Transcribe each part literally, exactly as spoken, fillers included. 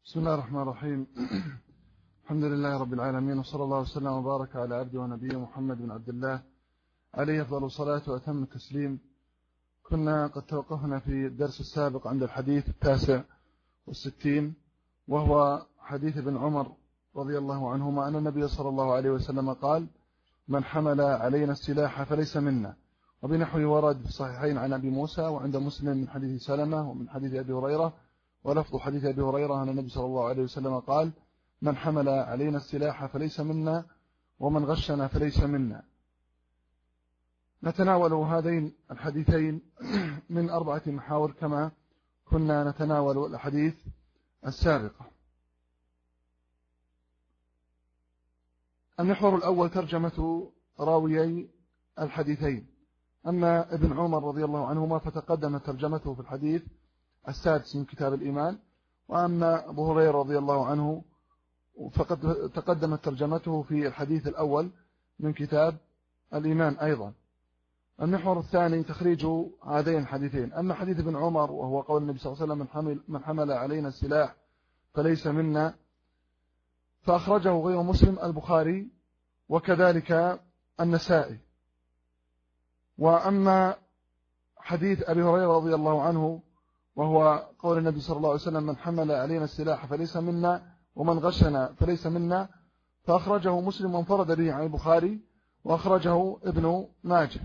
بسم الله الرحمن الرحيم. الحمد لله رب العالمين، وصلى الله وسلم وبارك على عبده ونبيه محمد بن عبد الله عليه أفضل الصلاة وأتم التسليم. كنا قد توقفنا في الدرس السابق عند الحديث التاسع والستين، وهو حديث ابن عمر رضي الله عنهما أن النبي صلى الله عليه وسلم قال: من حمل علينا السلاح فليس منا. وبنحوه ورد في الصحيحين عن أبي موسى وعند مسلم من حديث سلمة ومن حديث أبي هريرة، ولفظ حديث أبي هريرة أن النبي صلى الله عليه وسلم قال: من حمل علينا السلاح فليس منا، ومن غشنا فليس منا. نتناول هذين الحديثين من أربعة محاور كما كنا نتناول الحديث السابقة. المحور الأول ترجمة راويي الحديثين. أما ابن عمر رضي الله عنهما فتقدم ترجمته في الحديث السادس من كتاب الإيمان، وأما أبو هريرة رضي الله عنه فقد تقدمت ترجمته في الحديث الأول من كتاب الإيمان أيضا. المحور الثاني تخريج هذين الحديثين. أما حديث ابن عمر وهو قول النبي صلى الله عليه وسلم: من حمل, من حمل علينا السلاح فليس منا، فأخرجه غير مسلم البخاري وكذلك النسائي. وأما حديث أبي هريرة رضي الله عنه وهو قول النبي صلى الله عليه وسلم: من حمل علينا السلاح فليس منا، ومن غشنا فليس منا، فأخرجه مسلم وانفرد به عن البخاري، وأخرجه ابن ماجه.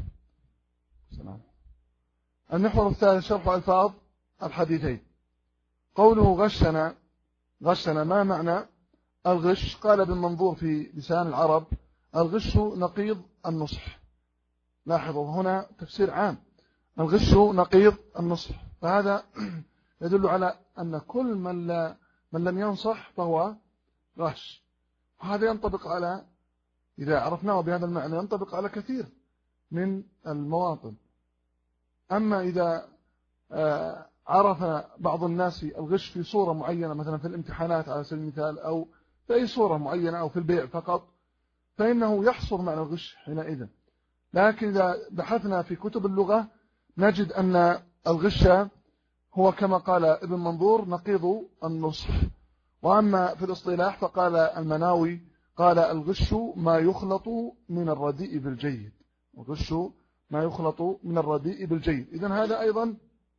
المحور الثالث شرح ألفاظ الحديثين. قوله غشنا، غشنا ما معنى الغش؟ قال ابن منظور في لسان العرب: الغش نقيض النصح. لاحظوا هنا تفسير عام: الغش نقيض النصح، فهذا يدل على أن كل من, لا من لم ينصح فهو غش. وهذا ينطبق على، إذا عرفناه بهذا المعنى، ينطبق على كثير من المواطن. أما إذا عرف بعض الناس الغش في صورة معينة، مثلا في الامتحانات على سبيل المثال، أو في أي صورة معينة، أو في البيع فقط، فإنه يحصر معنى الغش حينئذ. لكن إذا بحثنا في كتب اللغة نجد أن الغش هو كما قال ابن منظور نقيض النصح. وأما في الاصطلاح فقال المناوي: قال الغش ما يخلط من الرديء بالجيد. الغش ما يخلط من الرديء بالجيد. إذن هذا أيضا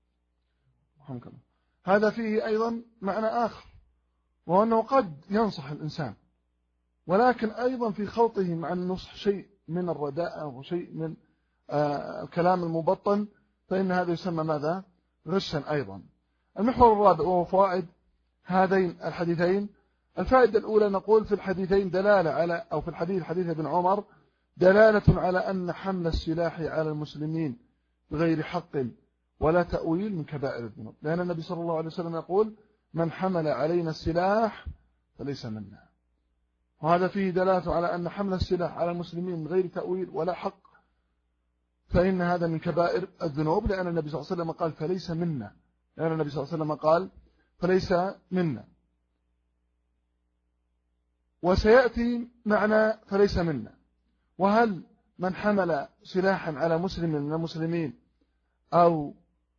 هذا فيه أيضا معنى آخر، وهو أنه قد ينصح الإنسان، ولكن أيضا في خلطه مع النصح شيء من الرداء وشيء من آه الكلام المبطن، فإن هذا يسمى ماذا؟ غشا أيضا. المحور الرابع وهو فوائد هذين الحديثين. الفائدة الأولى نقول في الحديثين دلالة على، أو في الحديث حديث ابن عمر دلالة على أن حمل السلاح على المسلمين بغير حق ولا تأويل من كبائر الذنوب، لأن النبي صلى الله عليه وسلم يقول: من حمل علينا السلاح فليس منا. وهذا فيه دلالة على أن حمل السلاح على المسلمين بغير تأويل ولا حق فإن هذا من كبائر الذنوب، لأن النبي صلى الله عليه وسلم قال: فليس منا. لأن النبي صلى الله عليه وسلم قال: فليس منا. وسيأتي معنى فليس منا. وهل من حمل سلاحا على مسلم من المسلمين أو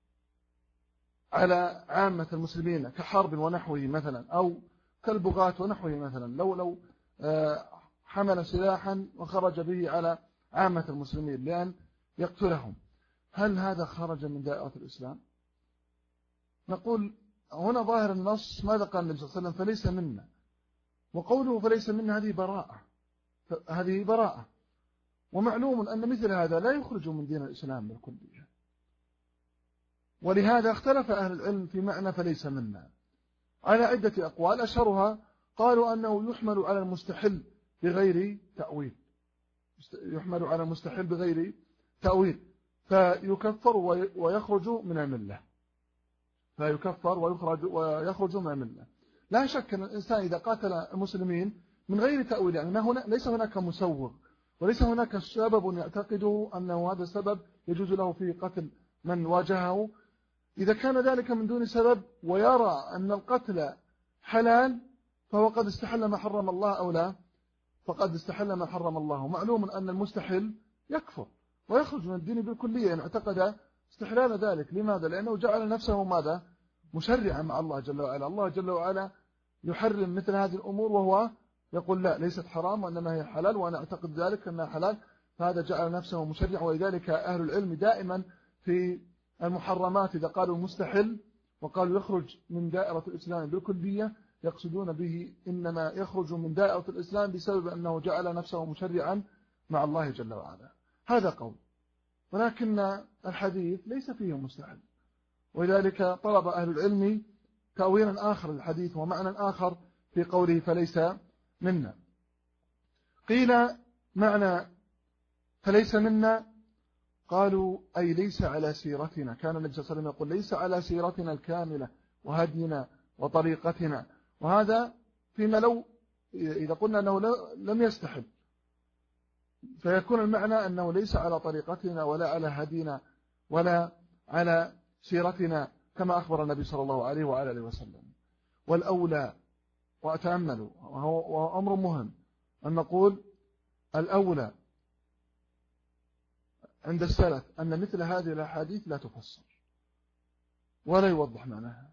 على عامة المسلمين كحرب ونحوه مثلا، أو كالبغاة ونحوه مثلا، لو لو حمل سلاحا وخرج به على عامة المسلمين لأن يقتلهم، هل هذا خرج من دائرة الإسلام؟ نقول هنا ظاهر النص ماذا قال النبي صلى الله عليه وسلم؟ فليس منا. وقوله فليس منا هذه براءة، هذه براءة. ومعلوم أن مثل هذا لا يخرج من دين الإسلام بالكلية. ولهذا اختلف أهل العلم في معنى فليس منا على عدة أقوال. أشهرها قالوا أنه يحمل على المستحل بغير تأويل، يحمل على المستحل بغير تأويل فيكفر ويخرج من الملة، فيكفر ويخرج ويخرج من الملة. لا شك أن الإنسان إذا قاتل المسلمين من غير تأويل، يعني ما هنا ليس هناك مسوغ وليس هناك سبب يعتقده أنه هذا السبب يجوز له في قتل من واجهه، إذا كان ذلك من دون سبب ويرى أن القتل حلال فهو قد استحل ما حرم الله أو لا، فقد استحل ما حرم الله. معلوم أن المستحل يكفر ويخرج من الدين بالكلية إن اعتقد استحلال ذلك. لماذا؟ لأنه جعل نفسه ماذا؟ مشرعا مع الله جل وعلا. الله جل وعلا يحرم مثل هذه الأمور وهو يقول لا ليست حرام وإنما هي حلال وأنا أعتقد ذلك أنها حلال، فهذا جعل نفسه مشرع. ولذلك أهل العلم دائما في المحرمات إذا قالوا مستحل وقالوا يخرج من دائرة الإسلام بالكلية يقصدون به إنما يخرج من دائرة الإسلام بسبب أنه جعل نفسه مشرعا مع الله جل وعلا. هذا قول، ولكن الحديث ليس فيه مستحل، ولذلك طلب أهل العلم تأويلا آخر للحديث ومعنى آخر في قوله فليس منا. قيل معنى فليس منا قالوا أي ليس على سيرتنا، كان النبي صلى الله عليه وسلم يقول ليس على سيرتنا الكاملة وهدينا وطريقتنا، وهذا فيما لو إذا قلنا أنه لم يستحل فيكون المعنى أنه ليس على طريقتنا ولا على هدينا ولا على سيرتنا كما أخبر النبي صلى الله عليه وعلى آله وسلم. والأولى وأتأملوا وهو أمر مهم أن نقول الأولى عند السلف أن مثل هذه الأحاديث لا تفسر ولا يوضح معناها،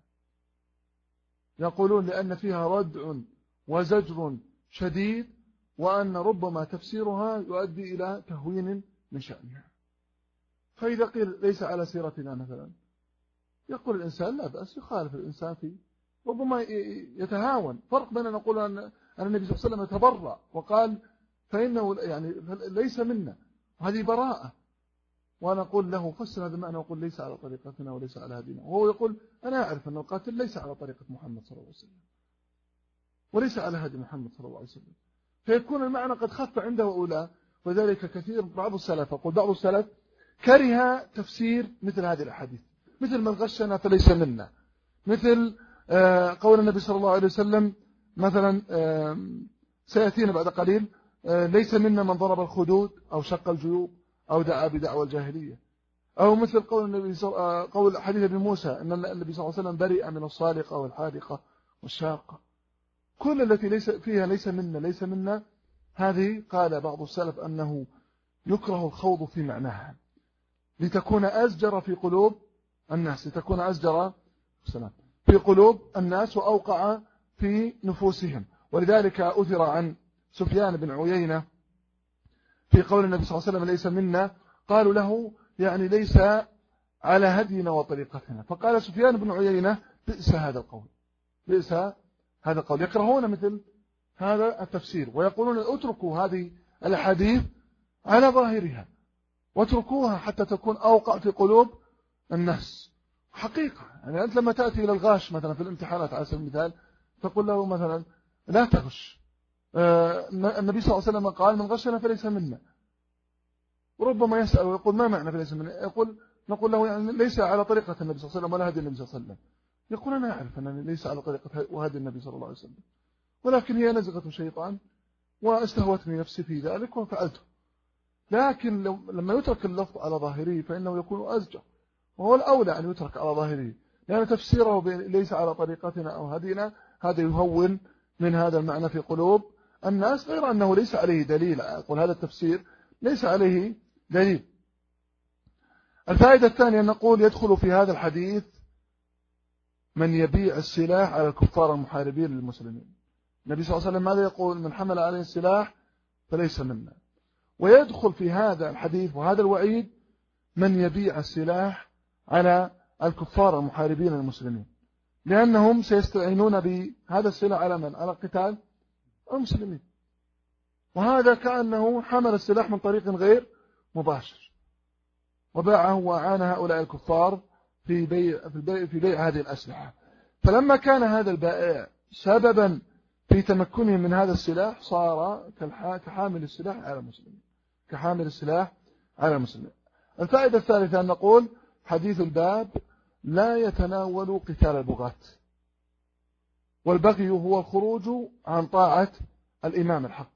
يقولون لأن فيها ردع وزجر شديد وأن ربما تفسيرها يؤدي إلى تهوين من شأنها. فإذا قيل ليس على سيرتنا مثلا يقول الإنسان لا بأس، يخالف الإنسان فيه، ربما يتهاون. فرق بين أن نقول أن النبي صلى الله عليه وسلم يتبرأ وقال فإنه يعني ليس منا وهذه براءة، وأنا أقول له فسر هذا المعنى وقول ليس على طريقتنا وليس على هدينا، وهو يقول أنا أعرف أن القاتل ليس على طريقة محمد صلى الله عليه وسلم وليس على هدي محمد صلى الله عليه وسلم، فيكون المعنى قد خف عنده أولى. وذلك كثير بعض السلف، أقول بعض السلف كره تفسير مثل هذه الأحاديث، مثل من غشنا فليس منا، مثل قول النبي صلى الله عليه وسلم مثلا سيأتينا بعد قليل ليس منا من ضرب الخدود أو شق الجيوب أو دعا بدعوى الجاهلية، أو مثل قول النبي قول حديث ابن موسى أن النبي صلى الله عليه وسلم برئ من الصالقة والحادقة والشاقة، كل التي ليس فيها ليس منا ليس منا هذه قال بعض السلف أنه يكره الخوض في معناها لتكون أزجر في قلوب الناس، لتكون أزجر في قلوب الناس وأوقع في نفوسهم. ولذلك أثر عن سفيان بن عيينة في قول النبي صلى الله عليه وسلم ليس منا، قالوا له يعني ليس على هدينا وطريقتنا، فقال سفيان بن عيينة بئس هذا القول، بئس هذا القول. يكرهون مثل هذا التفسير ويقولون اتركوا هذه الأحاديث على ظاهرها واتركوها حتى تكون أوقع في قلوب الناس. حقيقة يعني أنت لما تأتي إلى الغاش مثلا في الامتحانات على سبيل المثال تقول له مثلا لا تغش، آه النبي صلى الله عليه وسلم قال من غشنا فليس منا، وربما يسأل ويقول ما معنى فليس منا، يقول نقول له يعني ليس على طريقة النبي صلى الله عليه وسلم ولا هدي النبي صلى الله عليه وسلم، يقول أنا أعرف أنني ليس على طريقة وهدي النبي صلى الله عليه وسلم، ولكن هي نزغة شيطان واستهوتني نفسي في ذلك وفعلته. لكن لما يترك اللفظ على ظاهره فإنه يكون أزجر، وهو الأولى أن يترك على ظاهره، لأن تفسيره ليس على طريقتنا أو هدينا هذا يهون من هذا المعنى في قلوب الناس، غير أنه ليس عليه دليل. أقول هذا التفسير ليس عليه دليل. الفائدة الثانية أن نقول يدخل في هذا الحديث من يبيع السلاح على الكفار المحاربين للمسلمين. النبي صلى الله عليه وسلم ماذا يقول؟ من حمل عليه السلاح فليس منا. ويدخل في هذا الحديث وهذا الوعيد من يبيع السلاح على الكفار المحاربين المسلمين، لأنهم سيستعينون بهذا السلاح على من؟ على قتال المسلمين، وهذا كأنه حمل السلاح من طريق غير مباشر وباعه وأعان هؤلاء الكفار في بيع, في بيع, في بيع هذه الأسلحة. فلما كان هذا البائع سببا في تمكنه من هذا السلاح صار كحامل السلاح على المسلمين، كحامل السلاح على المسلمين. الفائدة الثالثة أن نقول حديث الباب لا يتناول قتال البغاة، والبغي هو الخروج عن طاعة الإمام الحق،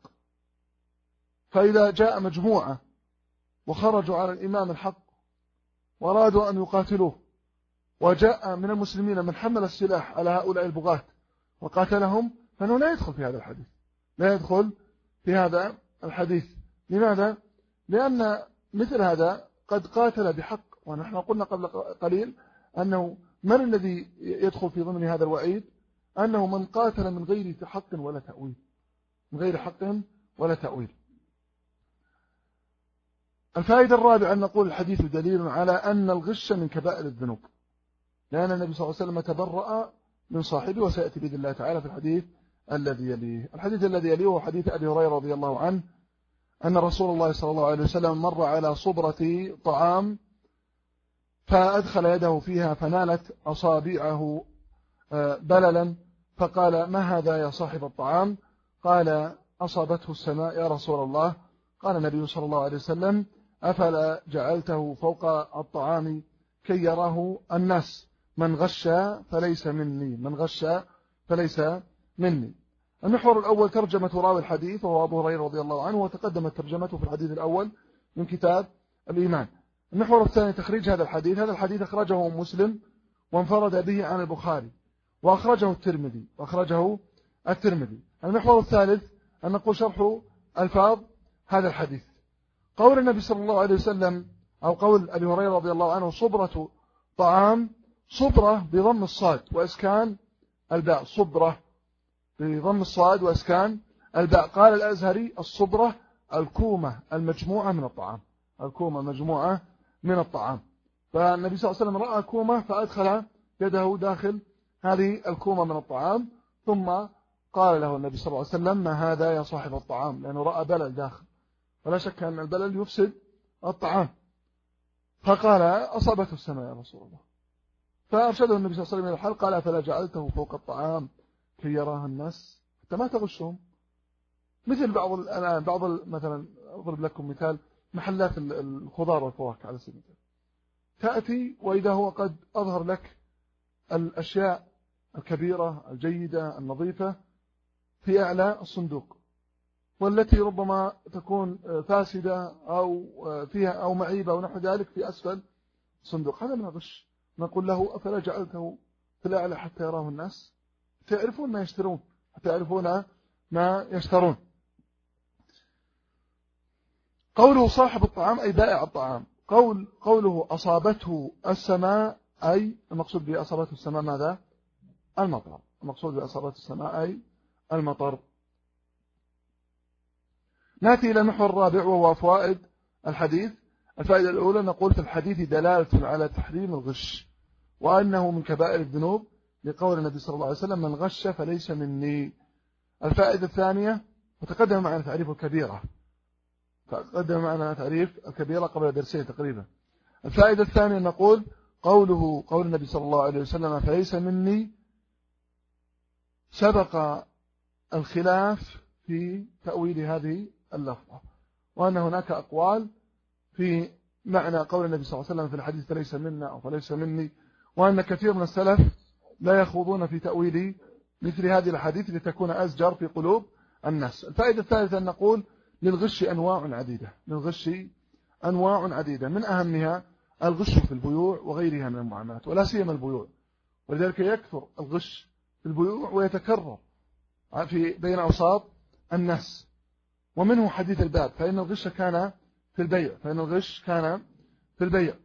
فإذا جاء مجموعة وخرجوا على الإمام الحق وأرادوا أن يقاتلوه وجاء من المسلمين من حمل السلاح على هؤلاء البغاة وقاتلهم فإنه لا يدخل في هذا الحديث، لا يدخل في هذا الحديث. لماذا؟ لأن مثل هذا قد قاتل بحق، ونحن قلنا قبل قليل أنه من الذي يدخل في ضمن هذا الوعيد؟ أنه من قاتل من غير حق ولا تأويل، من غير حق ولا تأويل. الفائدة الرابعة أن نقول الحديث دليل على أن الغش من كبائر الذنوب، لأن النبي صلى الله عليه وسلم تبرأ من صاحبه، وسيأتي بإذن الله تعالى في الحديث الذي يليه. الحديث الذي يليه هو حديث أبي هريرة رضي الله عنه أن رسول الله صلى الله عليه وسلم مر على صبرة طعام فأدخل يده فيها فنالت أصابعه بللا، فقال: ما هذا يا صاحب الطعام؟ قال: أصابته السماء يا رسول الله. قال النبي صلى الله عليه وسلم: أفلا جعلته فوق الطعام كي يراه الناس؟ من غش فليس مني، من غش فليس مني. المحور الأول ترجمة راوي الحديث وهو أبو هريرة رضي الله عنه، وتقدمت ترجمته في الحديث الأول من كتاب الإيمان. المحور الثاني تخريج هذا الحديث. هذا الحديث أخرجه مسلم وانفرد به عن البخاري، وأخرجه الترمذي وأخرجه الترمذي. المحور الثالث أن نقول شرح ألفاظ هذا الحديث. قول النبي صلى الله عليه وسلم أو قول أبي هريرة رضي الله عنه: صبرة طعام، صبرة بضم الصاد وإسكان الباء، صبرة بضم الصاد وإسكان الباء. قال الأزهري: الصبرة الكومة المجموعة من الطعام، الكومة المجموعة من الطعام. فالنبي صلى الله عليه وسلم رأى كومة فأدخل يده داخل هذه الكومة من الطعام، ثم قال له النبي صلى الله عليه وسلم: ما هذا يا صاحب الطعام؟ لأنه رأى بلل داخل، ولا شك أن البلل يفسد الطعام. فقال: أصابته السماء يا رسول الله. فأرشده النبي صلى الله عليه وسلم إلى الحل، قال: فلا جعلته فوق الطعام كي يراها الناس حتى ما تغشهم. مثل بعض الآن بعض مثلا أضرب لكم مثال محلات الخضار والفواكه على سبيل المثال، تأتي وإذا هو قد أظهر لك الأشياء الكبيرة الجيدة النظيفة في أعلى الصندوق، والتي ربما تكون فاسدة أو فيها أو معيبة أو نحو ذلك في أسفل الصندوق. هذا من الغش. نقول له: أفلا جعلته في الأعلى حتى يراه الناس؟ حتى يعرفون ما يشترون، حتى يعرفون ما يشترون. قوله صاحب الطعام أي بائع الطعام. قول قوله أصابته السماء أي المقصود بأصابته السماء ماذا؟ المطر. المقصود بأصابته السماء أي المطر. نأتي إلى المحور الرابع وهو فوائد الحديث. الفائدة الأولى نقول في الحديث دلالة على تحريم الغش، وأنه من كبائر الذنوب، لقول النبي صلى الله عليه وسلم: من غش فليس مني. الفائدة الثانية، وتقدم معنا تعريف الكبيرة، تقدم معنا تعريف الكبيرة قبل درسين تقريبا. الفائدة الثانية نقول قوله قول النبي صلى الله عليه وسلم: فليس مني، سبق الخلاف في تأويل هذه اللفظة، وأن هناك أقوال في معنى قول النبي صلى الله عليه وسلم في الحديث: فليس منا أو فليس مني، وأن كثير من السلف لا يخوضون في تأويل مثل هذه الحديث لتكون أزجر في قلوب الناس. الفائدة الثالثة أن نقول للغش أنواع عديدة، للغش أنواع عديدة، من أهمها الغش في البيوع وغيرها من المعاملات، ولا سيما البيوع، ولذلك يكثر الغش في البيوع ويتكرر في بين أوساط الناس. ومنه حديث الباب: فإن الغش كان في البيع، فإن الغش كان في البيع.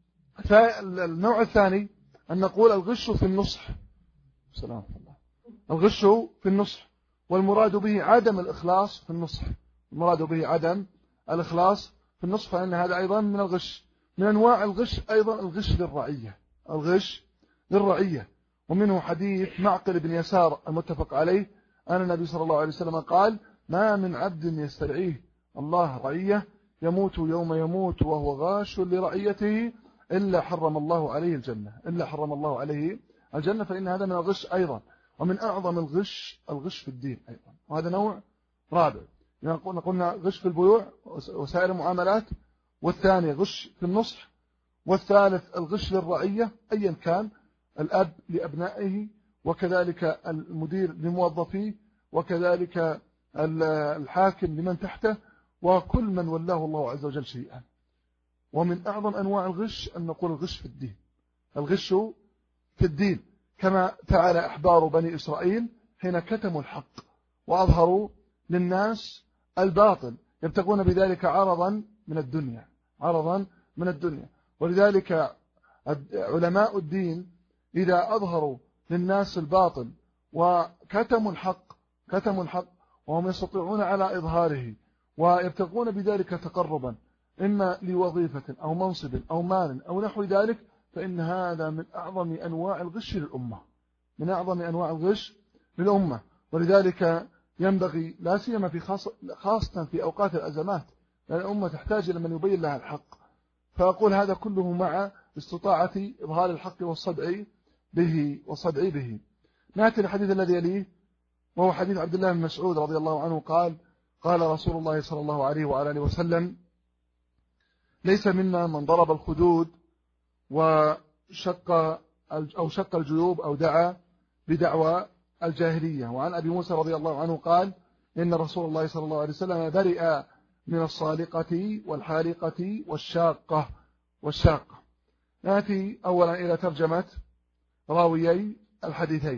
فالنوع الثاني أن نقول الغش في النصح. سلام الله. الغش في النصح، والمراد به عدم الإخلاص في النصح، المراد به عدم الإخلاص في النصح، فإن هذا أيضا من الغش. من أنواع الغش أيضا الغش للرعية، الغش للرعية. ومنه حديث معقل بن يسار المتفق عليه أن النبي صلى الله عليه وسلم قال: ما من عبد يسترعيه الله رعية يموت يوم يموت وهو غاش لرعيته إلا حرم الله عليه الجنة، إلا حرم الله عليه الجنة. فإن هذا من الغش أيضا. ومن أعظم الغش الغش في الدين أيضا، وهذا نوع رابع. يعني قلنا غش في البيوع وسائر المعاملات، والثاني غش في النصح، والثالث الغش للرعية أيا كان، الأب لأبنائه، وكذلك المدير لموظفيه، وكذلك الحاكم لمن تحته، وكل من ولاه الله عز وجل شيئا. ومن أعظم أنواع الغش أن نقول الغش في الدين، الغش في الدين، كما فعل أحبار بني إسرائيل حين كتموا الحق وأظهروا للناس الباطل، يبتغون بذلك عرضا من الدنيا، عرضا من الدنيا. ولذلك علماء الدين إذا أظهروا للناس الباطل وكتموا الحق كتموا الحق وهم يستطيعون على إظهاره ويبتغون بذلك تقربا إما لوظيفة أو منصب أو مال أو نحو ذلك، فإن هذا من أعظم أنواع الغش للأمة من أعظم أنواع الغش للأمة. ولذلك ينبغي لا سيما في خاصة في أوقات الأزمات، لأن الأمة تحتاج إلى من يبين لها الحق. فأقول هذا كله مع استطاعة إظهار الحق والصدع به والصدع به. نأتي الحديث الذي يليه، وهو حديث عبد الله بن مسعود رضي الله عنه قال: قال رسول الله صلى الله عليه وعلى آله وسلم: ليس منا من ضرب الخدود وشق أو شق الجيوب أو دعا بدعوى الجاهلية. وعن أبي موسى رضي الله عنه قال: إن رسول الله صلى الله عليه وسلم برئ من الصالقة والحالقة والشاقة والشاقة. نأتي أولا إلى ترجمة راويي الحديثين.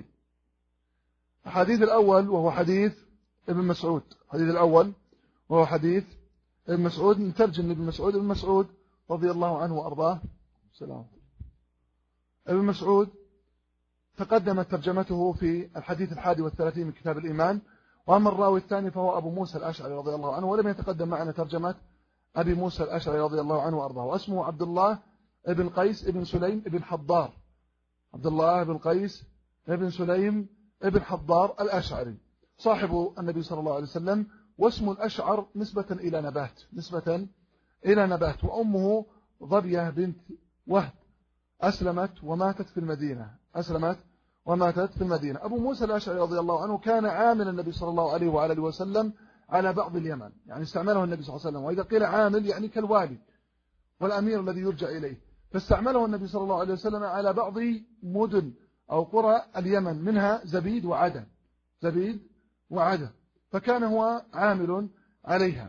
الحديث الأول وهو حديث ابن مسعود الحديث الأول وهو حديث ابن مسعود. نترجم ابن مسعود. ابن مسعود رضي الله عنه وأرضاه سلام. ابن مسعود تقدمت ترجمته في الحديث الحادي والثلاثين من كتاب الإيمان. وأما الراوي الثاني فهو أبو موسى الأشعري رضي الله عنه، ولم يتقدم معنا ترجمة أبي موسى الأشعري رضي الله عنه وأرضاه، واسمه عبد الله ابن قيس ابن سليم ابن حضار عبد الله ابن قيس ابن سليم ابن حضار الأشعري، صاحب النبي صلى الله عليه وسلم. واسم الأشعر نسبة إلى نبات نسبة إلى نبات وأمه ضبية بنت وهب أسلمت وماتت في المدينة أسلمت وماتت في المدينة. أبو موسى الأشعري رضي الله عنه كان عامل النبي صلى الله عليه وآله وسلم على بعض اليمن، يعني استعمله النبي صلى الله عليه وسلم، وإذا قيل عامل يعني كالوالي والأمير الذي يرجع إليه، فاستعمله النبي صلى الله عليه وسلم على بعض مدن أو قرى اليمن، منها زبيد وعدن زبيد وعدن فكان هو عامل عليها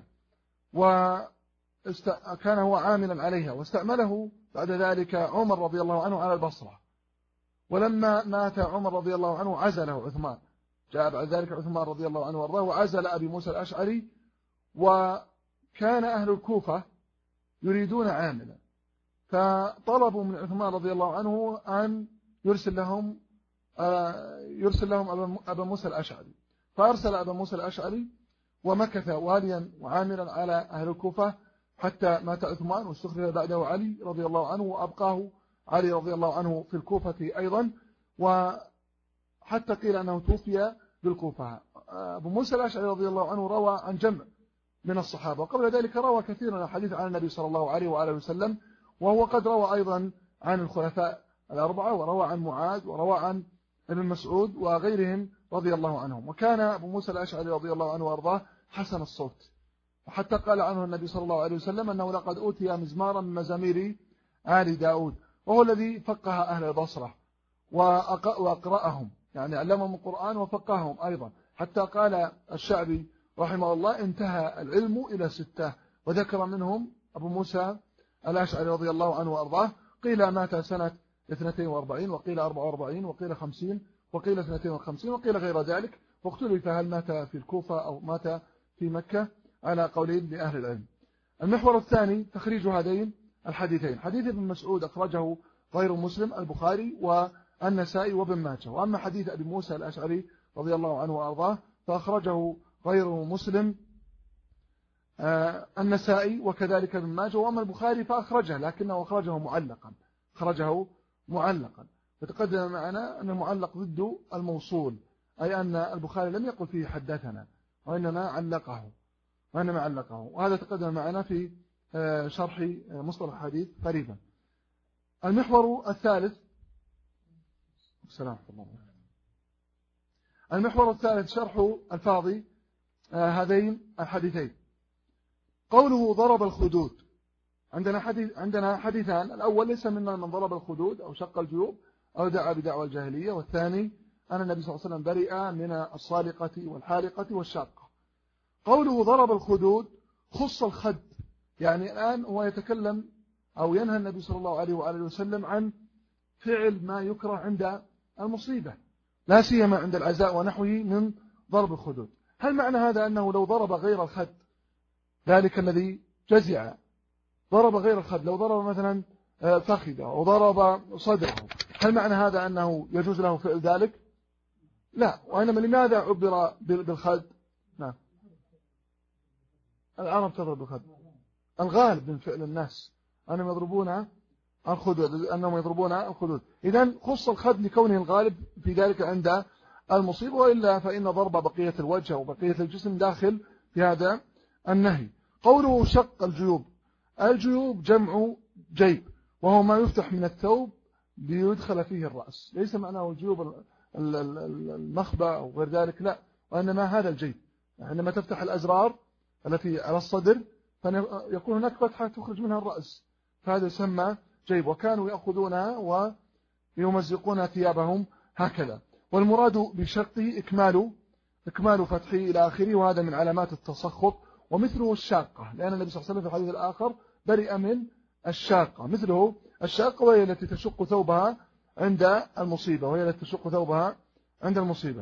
وكان هو عاملا عليها واستعمله بعد ذلك عمر رضي الله عنه على البصرة. ولما مات عمر رضي الله عنه عزله عثمان، جاء بعد ذلك عثمان رضي الله عنه وارضاه وعزل أبي موسى الأشعري. وكان أهل الكوفة يريدون عاملا، فطلبوا من عثمان رضي الله عنه أن يرسل لهم يرسل لهم أبا موسى الأشعري، فأرسل أبا موسى الأشعري ومكث واليا وعاملا على أهل الكوفة حتى مات عثمان واستخلف بعده علي رضي الله عنه، وأبقاه علي رضي الله عنه في الكوفة أيضا، وحتى قيل أنه توفي بالكوفة. أبو موسى الأشعري رضي الله عنه روى عن جمع من الصحابة، وقبل ذلك روى كثير من الحديث عن النبي صلى الله عليه وآله وسلم، وهو قد روى أيضا عن الخلفاء الأربعة، وروى عن معاذ وروى عن ابن مسعود وغيرهم رضي الله عنهم. وكان أبو موسى الأشعري رضي الله عنه وارضاه حسن الصوت، وحتى قال عنه النبي صلى الله عليه وسلم أنه لقد أوتي مزمارا من مزامير آل داود، وهو الذي فقه أهل البصرة وأقرأهم، يعني علمهم القرآن وفقههم أيضا، حتى قال الشعبي رحمه الله: انتهى العلم إلى ستة، وذكر منهم أبو موسى الأشعري رضي الله عنه وأرضاه. قيل مات سنة اثنتين واربعين، وقيل أربع واربعين، وقيل خمسين، وقيل اثنتين وخمسين، وقيل غير ذلك، واختلف هل مات في الكوفة أو مات في مكة، على قولين لأهل العلم. المحور الثاني تخريج هذين الحديثين. حديث ابن مسعود أخرجه غير مسلم البخاري والنسائي وابن ماجه، وأما حديث أبي موسى الأشعري رضي الله عنه وأرضاه فأخرجه غير مسلم آه النسائي وكذلك ابن ماجه، وأما البخاري فأخرجه لكنه أخرجه معلقا أخرجه معلقا فتقدم معنا أن المعلق ضد الموصول، أي أن البخاري لم يقل فيه حدثنا وإنما علقه وإنما علقه وهذا تقدم معنا في شرح مصطلح الحديث قريبا. المحور الثالث السلام الله المحور الثالث شرح الفاظ هذين الحديثين. قوله ضرب الخدود، عندنا حديث عندنا حديثان، الأول ليس منا من ضرب الخدود أو شق الجيوب أو دعا بدعوى الجاهلية، والثاني أن النبي صلى الله عليه وسلم برئ من الصالقة والحالقة والشاقة. قوله ضرب الخدود خص الخد، يعني الآن هو يتكلم أو ينهى النبي صلى الله عليه وآله وسلم عن فعل ما يكره عند المصيبة، لا سيما عند العزاء ونحوه من ضرب الخدود. هل معنى هذا أنه لو ضرب غير الخد، ذلك الذي جزع ضرب غير الخد، لو ضرب مثلا فخذه أو ضرب صدره، هل معنى هذا أنه يجوز له فعل ذلك؟ لا، وإنما لماذا عبر بالخد؟ نعم، العرب تضرب بالخد، الغالب من فعل الناس أنهم يضربون الخدود، أنهم يضربون الخدود. إذن خص الخد لكونه الغالب في ذلك عند المصيبة، وإلا فإن ضرب بقية الوجه وبقية الجسم داخل في هذا النهي. قوله شق الجيوب، الجيوب جمع جيب، وهو ما يفتح من الثوب ليدخل فيه الرأس، ليس معناه الجيوب المخبأ أو غير ذلك، لا، وإنما هذا الجيب. عندما تفتح الأزرار التي على الصدر فيكون هناك فتحة تخرج منها الرأس، فهذا يسمى جيب، وكانوا يأخذونها ويمزقون ثيابهم هكذا. والمراد بشقه إكمال إكمال فتحه إلى آخره، وهذا من علامات التسخط. ومثله الشاقة، لأن النبي صلى الله عليه وسلم في الحديث الآخر برئ من الشاقة، مثله الشاقة وهي التي تشق ثوبها عند المصيبة، وهي التي تشق ثوبها عند المصيبة.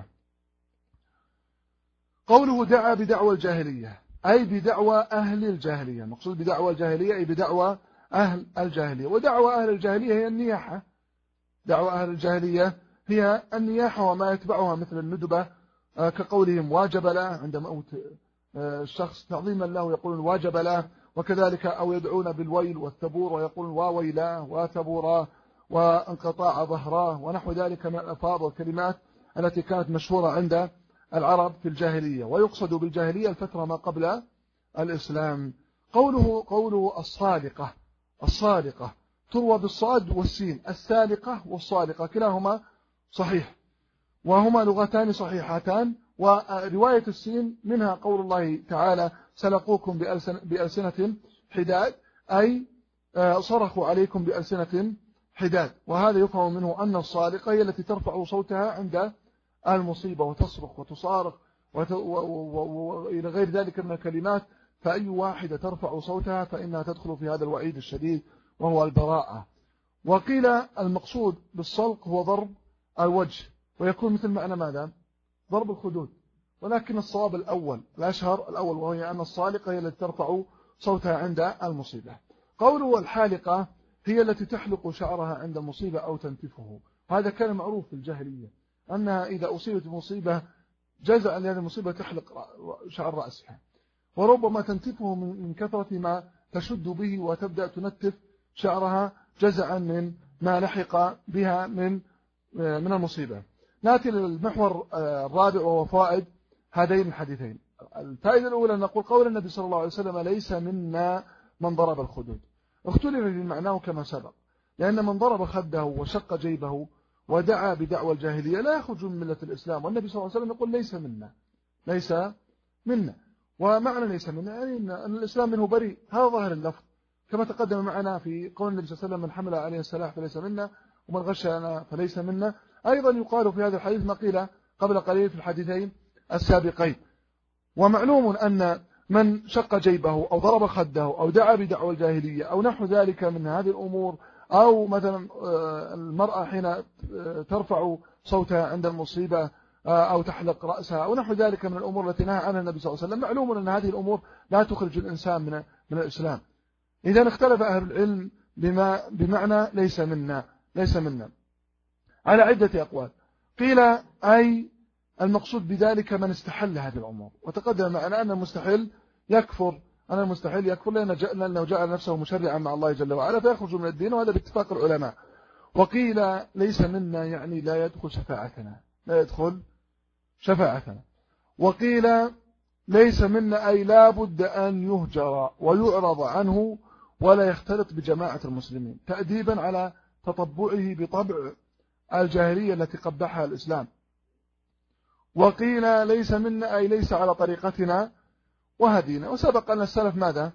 قوله دعا بدعوى الجاهلية، أي بدعوى أهل الجاهلية، مقصود بدعوى الجاهلية أي بدعوى أهل الجاهلية. ودعوى أهل الجاهلية هي النياحة، دعوى أهل الجاهلية هي النياحة وما يتبعها مثل الندبة، كقولهم واجب له عند موت الشخص تعظيما له يقولون واجب له، وكذلك أو يدعون بالويل والثبور ويقولون واويلا وثبورا وانقطاع ظهراه ونحو ذلك من الألفاظ والكلمات التي كانت مشهورة عند العرب في الجاهلية. ويقصد بالجاهلية الفترة ما قبل الإسلام. قوله قوله الصالقة، الصالقة تروى بالصاد والسين، السالقة والصالقة كلاهما صحيح، وهما لغتان صحيحتان. ورواية السين منها قول الله تعالى سلقوكم بألسن بألسنة حداد، أي صرخوا عليكم بألسنة حداد. وهذا يفهم منه أن الصالقة هي التي ترفع صوتها عند المصيبة وتصرخ وتصارخ وإلى غير ذلك من الكلمات، فأي واحدة ترفع صوتها فإنها تدخل في هذا الوعيد الشديد وهو البراءة. وقيل المقصود بالصلق هو ضرب الوجه، ويكون مثل معنى ماذا؟ ضرب الخدود، ولكن الصواب الأول الأشهر الأول، وهي أن الصالقة هي التي ترفع صوتها عند المصيبة. قوله الحالقة هي التي تحلق شعرها عند المصيبة أو تنتفه. هذا كان معروف في الجاهلية أنها إذا أصيبت بمصيبة جزء لهذه المصيبة تحلق شعر رأسها، وربما تنتفه من كثرة ما تشد به وتبدأ تنتف شعرها جزعا من ما لحق بها من من المصيبة. نأتي للمحور الرابع وهو فائد هذين الحديثين. الفائدة الأولى نقول قول النبي صلى الله عليه وسلم ليس منا من ضرب الخدود، اختلف في معناه كما سبق، لأن من ضرب خده وشق جيبه ودعا بدعوى الجاهلية لا يخرج من ملة الإسلام، والنبي صلى الله عليه وسلم يقول ليس منا، ليس منا. ومعنى ليس منا يعني أن الإسلام منه بريء، هذا ظاهر اللفظ كما تقدم معنا في قول النبي صلى الله عليه وسلم من حمل عليه السلاح فليس منا ومن غشنا فليس منا. أيضا يقال في هذا الحديث ما قيل قبل قليل في الحديثين السابقين. ومعلوم أن من شق جيبه أو ضرب خده أو دعا بدعوى الجاهلية أو نحو ذلك من هذه الأمور، أو مثلا المرأة حين ترفع صوتها عند المصيبة أو تحلق رأسها أو نحو ذلك من الأمور التي نهى عنها النبي صلى الله عليه وسلم، معلوم أن هذه الأمور لا تخرج الإنسان من من الإسلام. إذا اختلف أهل العلم بما بمعنى ليس منا، ليس منا على عدة أقوال. قيل أي المقصود بذلك من استحل هذه الأمور، وتقدم معنا أن المستحل يكفر، أن المستحيل يكفر لأنه جعل نفسه مشرعا مع الله جل وعلا فيخرج من الدين، وهذا باتفاق العلماء. وقيل ليس منا يعني لا يدخل شفاعتنا، لا يدخل شفاعتنا. وقيل ليس منا أي لا بد أن يهجر ويعرض عنه ولا يختلط بجماعة المسلمين تأديبا على تطبعه بطبع الجاهلية التي قبحها الإسلام. وقيل ليس منا أي ليس على طريقتنا وهدينا. وسبق أن السلف ماذا؟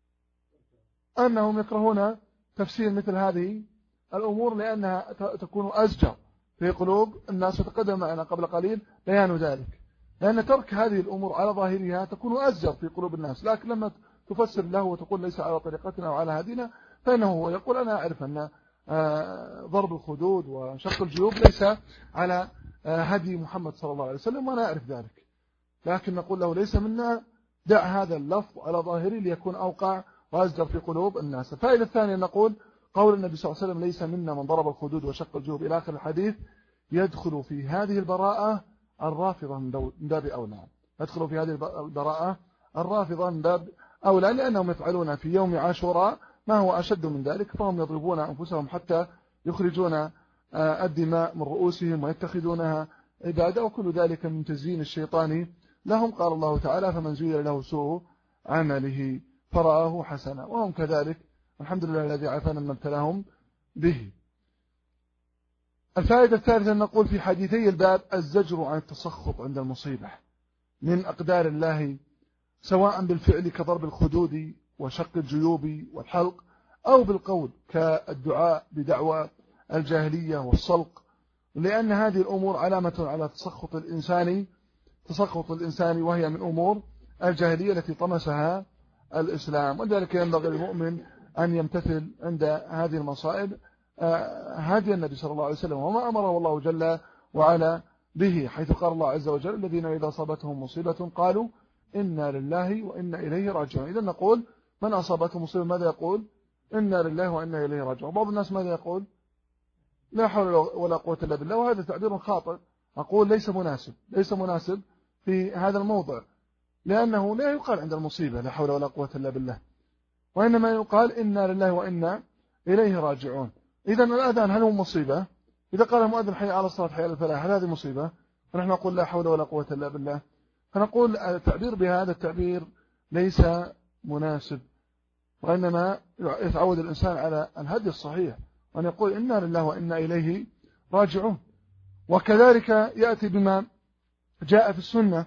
أنهم يكرهون تفسير مثل هذه الأمور لأنها تكون أزجر في قلوب الناس، وتقدم معنا قبل قليل بيان ذلك، لأن ترك هذه الأمور على ظاهرها تكون أزجر في قلوب الناس، لكن لما تفسر له وتقول ليس على طريقتنا وعلى هدينا فإنه هو يقول أنا أعرف أن ضرب الخدود وشق الجيوب ليس على هدي محمد صلى الله عليه وسلم وأنا أعرف ذلك، لكن نقول له ليس منا، دع هذا اللفظ على ظاهره ليكون أوقع وأزجر في قلوب الناس. الفائدة الثانية نقول قول النبي صلى الله عليه وسلم ليس منا من ضرب الخدود وشق الجيوب إلى آخر الحديث، يدخل في هذه البراءة الرافضة من باب أولى، يدخلوا في هذه البراءة الرافضة من باب أولى، لأنهم يفعلون في يوم عاشوراء ما هو أشد من ذلك، فهم يضربون أنفسهم حتى يخرجون الدماء من رؤوسهم ويتخذونها عبادة، وكل ذلك من تزيين الشيطان لهم. قال الله تعالى: فمن زين له سوء عمله فرآه حسنا، وهم كذلك، الحمد لله الذي عافانا مما ابتلاهم به. الفائدة الثالثة نقول في حديثي الباب الزجر عن التسخط عند المصيبة من أقدار الله، سواء بالفعل كضرب الخدود وشق الجيوب والحلق، أو بالقول كالدعاء بدعوى الجاهلية والصلق، لأن هذه الأمور علامة على تسخط الإنسان تسخط الإنسان وهي من أمور الجاهلية التي طمسها الإسلام. ولذلك ينبغي للمؤمن أن يمتثل عند هذه المصائب هدي النبي صلى الله عليه وسلم وما أمره الله جل وعلا به، حيث قال الله عز وجل: الذين إذا أصابتهم مصيبة قالوا إنا لله وإنا إليه راجعون. إذا نقول من أصابته مصيبة ماذا يقول؟ إنا لله وإنا إليه راجعون. بعض الناس ماذا يقول؟ لا حول ولا قوة إلا بالله، وهذا تعبير خاطئ، أقول ليس مناسب ليس مناسب في هذا الموضع، لأنه لا يقال عند المصيبة لا حول ولا قوة إلا بالله، وإنما يقال إنا لله وإنا إليه راجعون. إذا الأذان هل هو مصيبة؟ إذا قال المؤذن حي على الصلاة حي على الفلاح هل هذه مصيبة؟ فنحن نقول لا حول ولا قوة إلا بالله. فنقول التعبير بهذا التعبير ليس مناسب، وإنما يتعود الإنسان على الهدي الصحيح وأن يقول إنا لله وإنا إليه راجعون. وكذلك يأتي بما جاء في السنة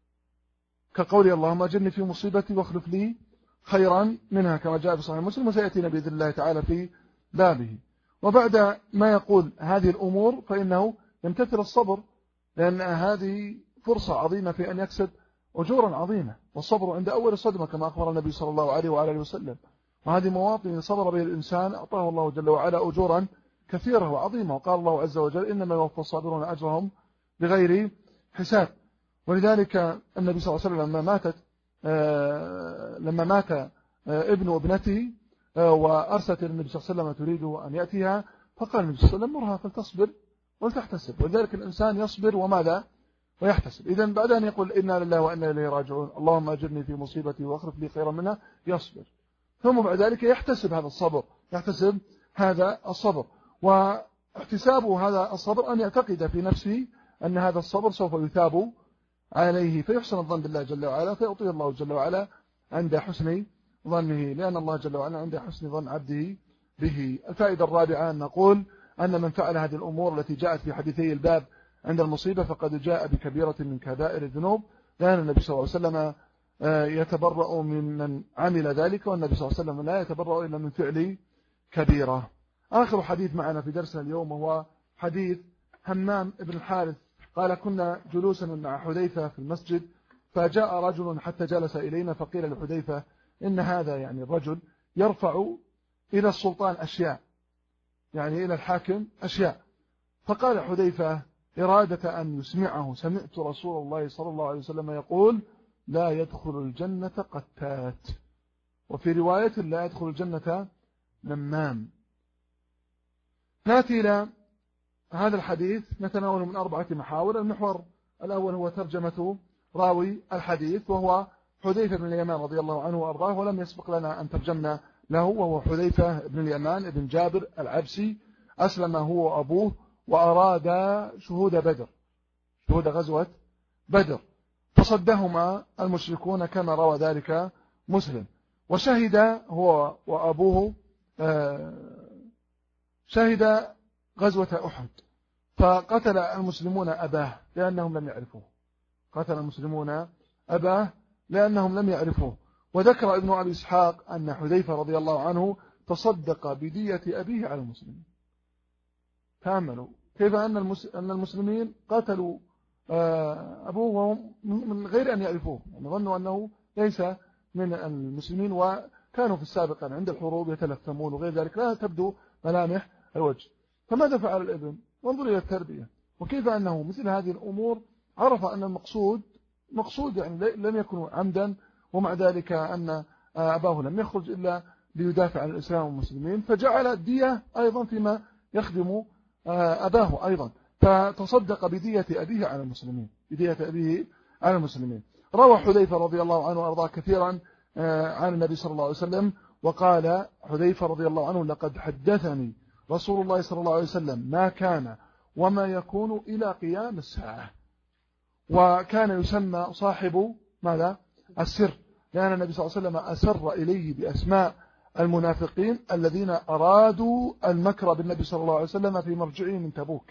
كقول اللهم أجرني في مصيبتي واخلف لي خيرا منها، كما جاء في صحيح مسلم، وسيأتينا بإذن الله تعالى في بابه. وبعد ما يقول هذه الأمور فإنه يمتثل الصبر، لأن هذه فرصة عظيمة في أن يكسب أجورا عظيمة، والصبر عند أول الصدمة كما أخبر النبي صلى الله عليه وآله وسلم. وهذه مواطن صبر بها الإنسان أعطاه الله جل وعلا أجورا كثيرة وعظيمة، وقال الله عز وجل: إنما يوفى الصابرون أجرهم بغير حساب. ولذلك النبي صلى الله عليه وسلم لما ماتت لما مات ابن ابنته وأرسلت النبي صلى الله عليه وسلم تريد أن يأتيها، فقال النبي صلى الله عليه وسلم: مرها فلتصبر ولتحتسب. ولذلك الإنسان يصبر وماذا ويحتسب. إذن بعد أن يقول إنا لله وإنا إليه راجعون اللهم أجرني في مصيبتي واخلف لي خيرا منها يصبر، ثم بعد ذلك يحتسب هذا الصبر يحتسب هذا الصبر واحتسابه هذا الصبر أن يعتقد في نفسه أن هذا الصبر سوف يثاب عليه، فيحسن الظن بالله جل وعلا، فيعطيه الله جل وعلا عند حسن ظنه، لأن الله جل وعلا عند حسن ظن عبده به. الفائدة الرابعة أن نقول أن من فعل هذه الأمور التي جاءت في حديثي الباب عند المصيبة فقد جاء بكبيرة من كبائر الذنوب، لأن النبي صلى الله عليه وسلم يتبرأ ممن عمل ذلك، والنبي صلى الله عليه وسلم لا يتبرأ إلا من فعل كبيرة. آخر حديث معنا في درسنا اليوم هو حديث همام بن الحارث قال: كنا جلوسا مع حذيفة في المسجد، فجاء رجل حتى جلس إلينا، فقيل لحذيفة: إن هذا يعني الرجل يرفع إلى السلطان أشياء، يعني إلى الحاكم أشياء. فقال حذيفة إرادة أن يسمعه: سمعت رسول الله صلى الله عليه وسلم يقول: لا يدخل الجنة قتات، وفي رواية: لا يدخل الجنة نمام. نأتي إلى هذا الحديث نتناول من أربعة محاور. المحور الأول هو ترجمة راوي الحديث، وهو حذيفة بن اليمان رضي الله عنه وأرضاه، ولم يسبق لنا أن ترجمنا له، وهو حذيفة بن اليمان بن جابر العبسي، أسلم هو وأبوه وأراد شهود بدر شهود غزوة بدر، فصدهما المشركون كما روى ذلك مسلم. وشهد هو وأبوه شهد غزوة أحد، فقتل المسلمون أباه لأنهم لم يعرفوه قتل المسلمون أباه لأنهم لم يعرفوه. وذكر ابن أبي إسحاق أن حذيفة رضي الله عنه تصدق بدية أبيه على المسلمين. تأملوا كيف أن المسلمين قتلوا أبوه وهم من غير أن يعرفوه، يعني ظنوا أنه ليس من المسلمين، وكانوا في السابق عند الحروب يتلثمون وغير ذلك، لا تبدو ملامح الوجه. فماذا فعل الابن؟ وانظر إلى التربية، وكيف أنه مثل هذه الأمور عرف أن المقصود مقصود يعني لم يكن عمدا، ومع ذلك أن أباه لم يخرج إلا ليدافع عن الإسلام والمسلمين، فجعل الدية أيضا فيما يخدم أباه أيضا، فتصدق بدية أبيه على المسلمين. بدية أبيه على المسلمين. روى حذيفة رضي الله عنه وأرضاه كثيرا عن النبي صلى الله عليه وسلم، وقال حذيفة رضي الله عنه: لقد حدثني رسول الله صلى الله عليه وسلم ما كان وما يكون إلى قيام الساعة. وكان يسمى صاحب ماذا؟ السر، لأن النبي صلى الله عليه وسلم أسر إليه بأسماء المنافقين الذين أرادوا المكر بالنبي صلى الله عليه وسلم في مرجعه من تبوك.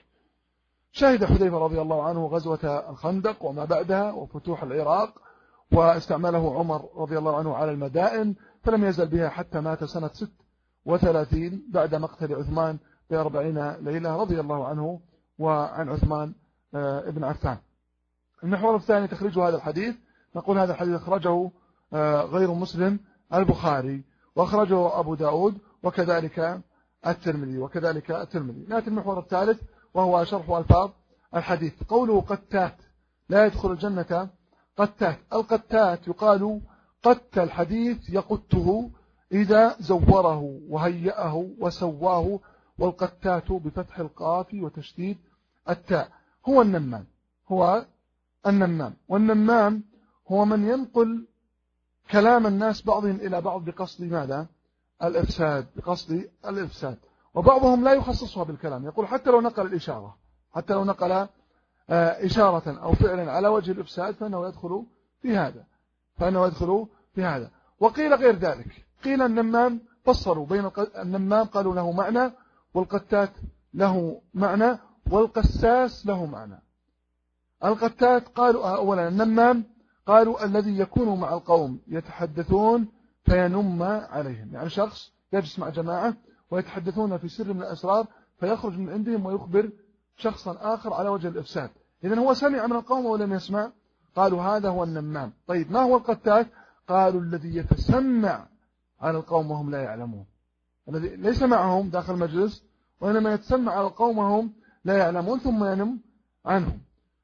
شهد حذيفة رضي الله عنه غزوة الخندق وما بعدها وفتوح العراق، واستعمله عمر رضي الله عنه على المدائن، فلم يزل بها حتى مات سنة ست وثلاثين بعد مقتل عثمان بأربعين ليلة رضي الله عنه وعن عثمان ابن عفان. المحور الثاني تخريج هذا الحديث. نقول هذا الحديث أخرجه غير مسلم البخاري، وأخرجه أبو داود، وكذلك الترمذي وكذلك الترمذي. نأتي المحور الثالث وهو شرح ألفاظ الحديث. قوله قتات لا يدخل الجنة قتات. القتات يقال قت الحديث يقته إذا زوره وهيأه وسواه، والقتات بفتح القاف وتشديد التاء. هو النمام، هو النمام. والنمام هو من ينقل كلام الناس بعضهم إلى بعض بقصد ماذا؟ الإفساد، بقصد الإفساد. وبعضهم لا يخصصها بالكلام، يقول حتى لو نقل الإشارة، حتى لو نقل إشارة أو فعلا على وجه الإفساد فإنه يدخل في هذا، فإنه يدخل في هذا. وقيل غير ذلك، قيل النمام فصلوا بين النمام قالوا له معنى، والقتات له معنى، والقساس له معنى. القتات قالوا أولا النمام قالوا الذي يكون مع القوم يتحدثون فينم عليهم، يعني شخص يجلس مع جماعة ويتحدثون في سر من الأسرار فيخرج من عندهم ويخبر شخصا آخر على وجه الإفساد. إذن هو سمع من القوم ولم يسمع، قالوا هذا هو النمام. طيب ما هو القتات؟ قالوا الذي يتسمع على القوم وهم لا يعلمون، الذي ليس معهم داخل المجلس وإنما يتسمع على القوم وهم لا يعلمون ثم ينم عنهم.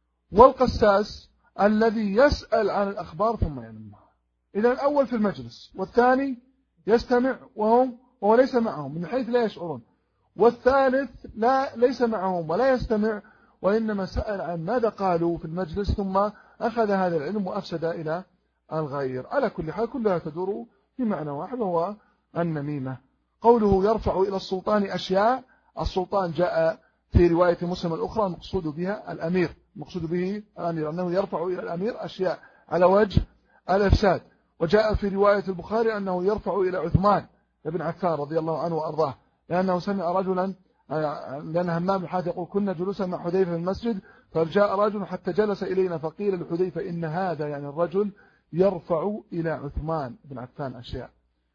والقساس الذي يسأل عن الأخبار ثم ينمها. إذن الأول في المجلس، والثاني يستمع وهم وهو ليس معهم من حيث لا يشعرون، والثالث لا ليس معهم ولا يستمع وإنما سأل عن ماذا قالوا في المجلس ثم أخذ هذا العلم وأفسد إلى الغير. على كل حال كلها تدور في معنى واحد وهو النميمة. قوله يرفع إلى السلطان أشياء، السلطان جاء في رواية مسلم الأخرى المقصود بها الأمير، المقصود به الأمير أنه يرفع إلى الأمير أشياء على وجه الإفساد. وجاء في رواية البخاري أنه يرفع إلى عثمان ابن عفان رضي الله عنه وأرضاه، لأنه سمع رجلا، لأن همام الحارث يقول كنا جلوسا مع حذيفة في المسجد فجاء رجل حتى جلس إلينا فقيل لحذيفة إن هذا يعني الرجل يرفع إلى عثمان بن عفان أشياء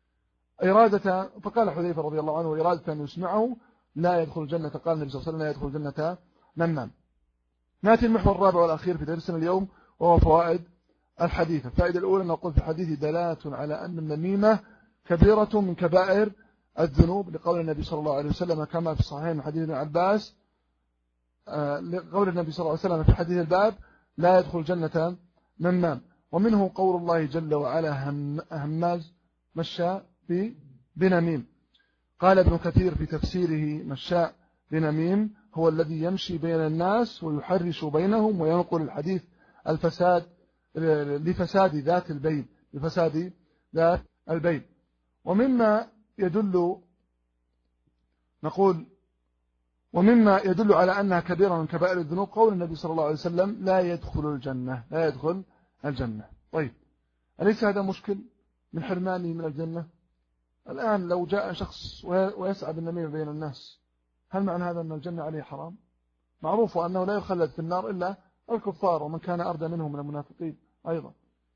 إرادة، فقال حذيفة رضي الله عنه إرادة أن يسمعه لا يدخل الجنة. قال النبي صلى الله عليه وسلم لا يدخل الجنة نمام. نأتي المحور الرابع والأخير في درسنا اليوم وهو فوائد الحديث. الفائدة الأولى نقول في الحديث دلالة على أن النميمة كبيرة من كبائر الذنوب، لقول النبي صلى الله عليه وسلم كما في الصحيح من حديث ابن عباس، لقول النبي صلى الله عليه وسلم في حديث الباب لا يدخل الجنة نمام. ومنه قول الله جل وعلا هماز مشاء بنميم. قال ابن كثير في تفسيره مشاء بنميم هو الذي يمشي بين الناس ويحرش بينهم وينقل الحديث الفساد لفساد ذات البين، لفساد ذات البين. ومما يدل نقول ومما يدل على أنها كبيرة من كبائر الذنوب قول النبي صلى الله عليه وسلم لا يدخل الجنة، لا يدخل الجنة. طيب أليس هذا مشكل من حرمانه من الجنة؟ الآن لو جاء شخص ويسعى بالنميمة بين الناس، هل معنى هذا أن الجنة عليه حرام؟ معروف أنه لا يخلد في النار إلا الكفار ومن كان أردى منهم من المنافقين أيضا.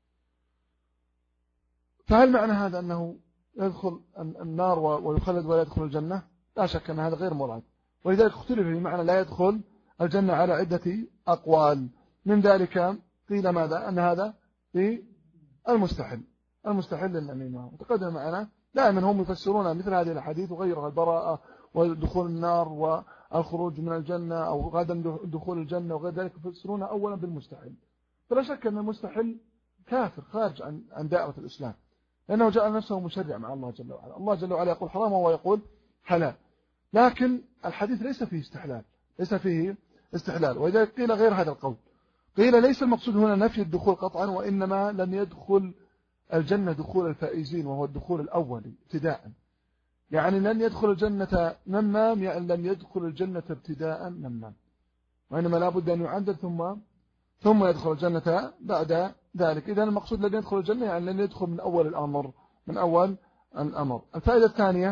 فهل معنى هذا أنه يدخل النار ويخلد ولا يدخل الجنة؟ لا شك أن هذا غير مراد، ولذلك اختلف في معنى لا يدخل الجنة على عدة أقوال. من ذلك قيل ماذا؟ أن هذا في المستحل، المستحل للنميمة. وتقدم معنا دائما هم يفسرون مثل هذه الحديث وغيرها البراءة ودخول النار والخروج من الجنة أو غدا دخول الجنة وغير ذلك، يفسرون أولا بالمستحل. فلا شك أن المستحل كافر خارج عن عن دائرة الإسلام، لأنه جعل نفسه مشرع مع الله جل وعلا. الله جل وعلا يقول حرام وهو يقول حلال، لكن الحديث ليس فيه استحلال، ليس فيه استحلال، ولذلك قيل غير هذا القول. قيل ليس المقصود هنا نفي الدخول قطعا، وإنما لم يدخل الجنة دخول الفائزين، وهو الدخول الأولي ابتداء. يعني لن يدخل الجنة نمام، يعني لن يدخل الجنة ابتداء نمام، وإنما لا بد أن يعدل ثم ثم يدخل الجنة بعد ذلك. إذن المقصود لن يدخل الجنة يعني لن يدخل من أول الأمر من أول الأمر. الفائدة الثانية،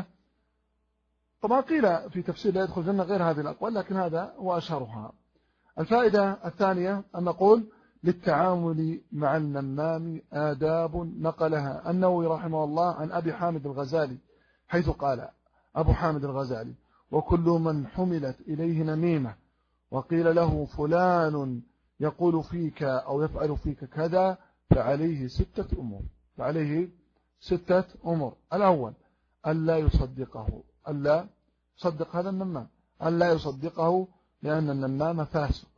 طبعا قيل في تفسير لا يدخل الجنة غير هذه الأقوال، لكن هذا هو أشهرها. الفائدة الثانية أن نقول للتعامل مع النمام آداب نقلها النووي رحمه الله عن أبي حامد الغزالي، حيث قال أبو حامد الغزالي: وكل من حملت إليه نميمة وقيل له فلان يقول فيك أو يفعل فيك كذا فعليه ستة أمور فعليه ستة أمور الأول ألا يصدقه ألا يصدق هذا النمام ألا يصدقه لأن النمام فاسق.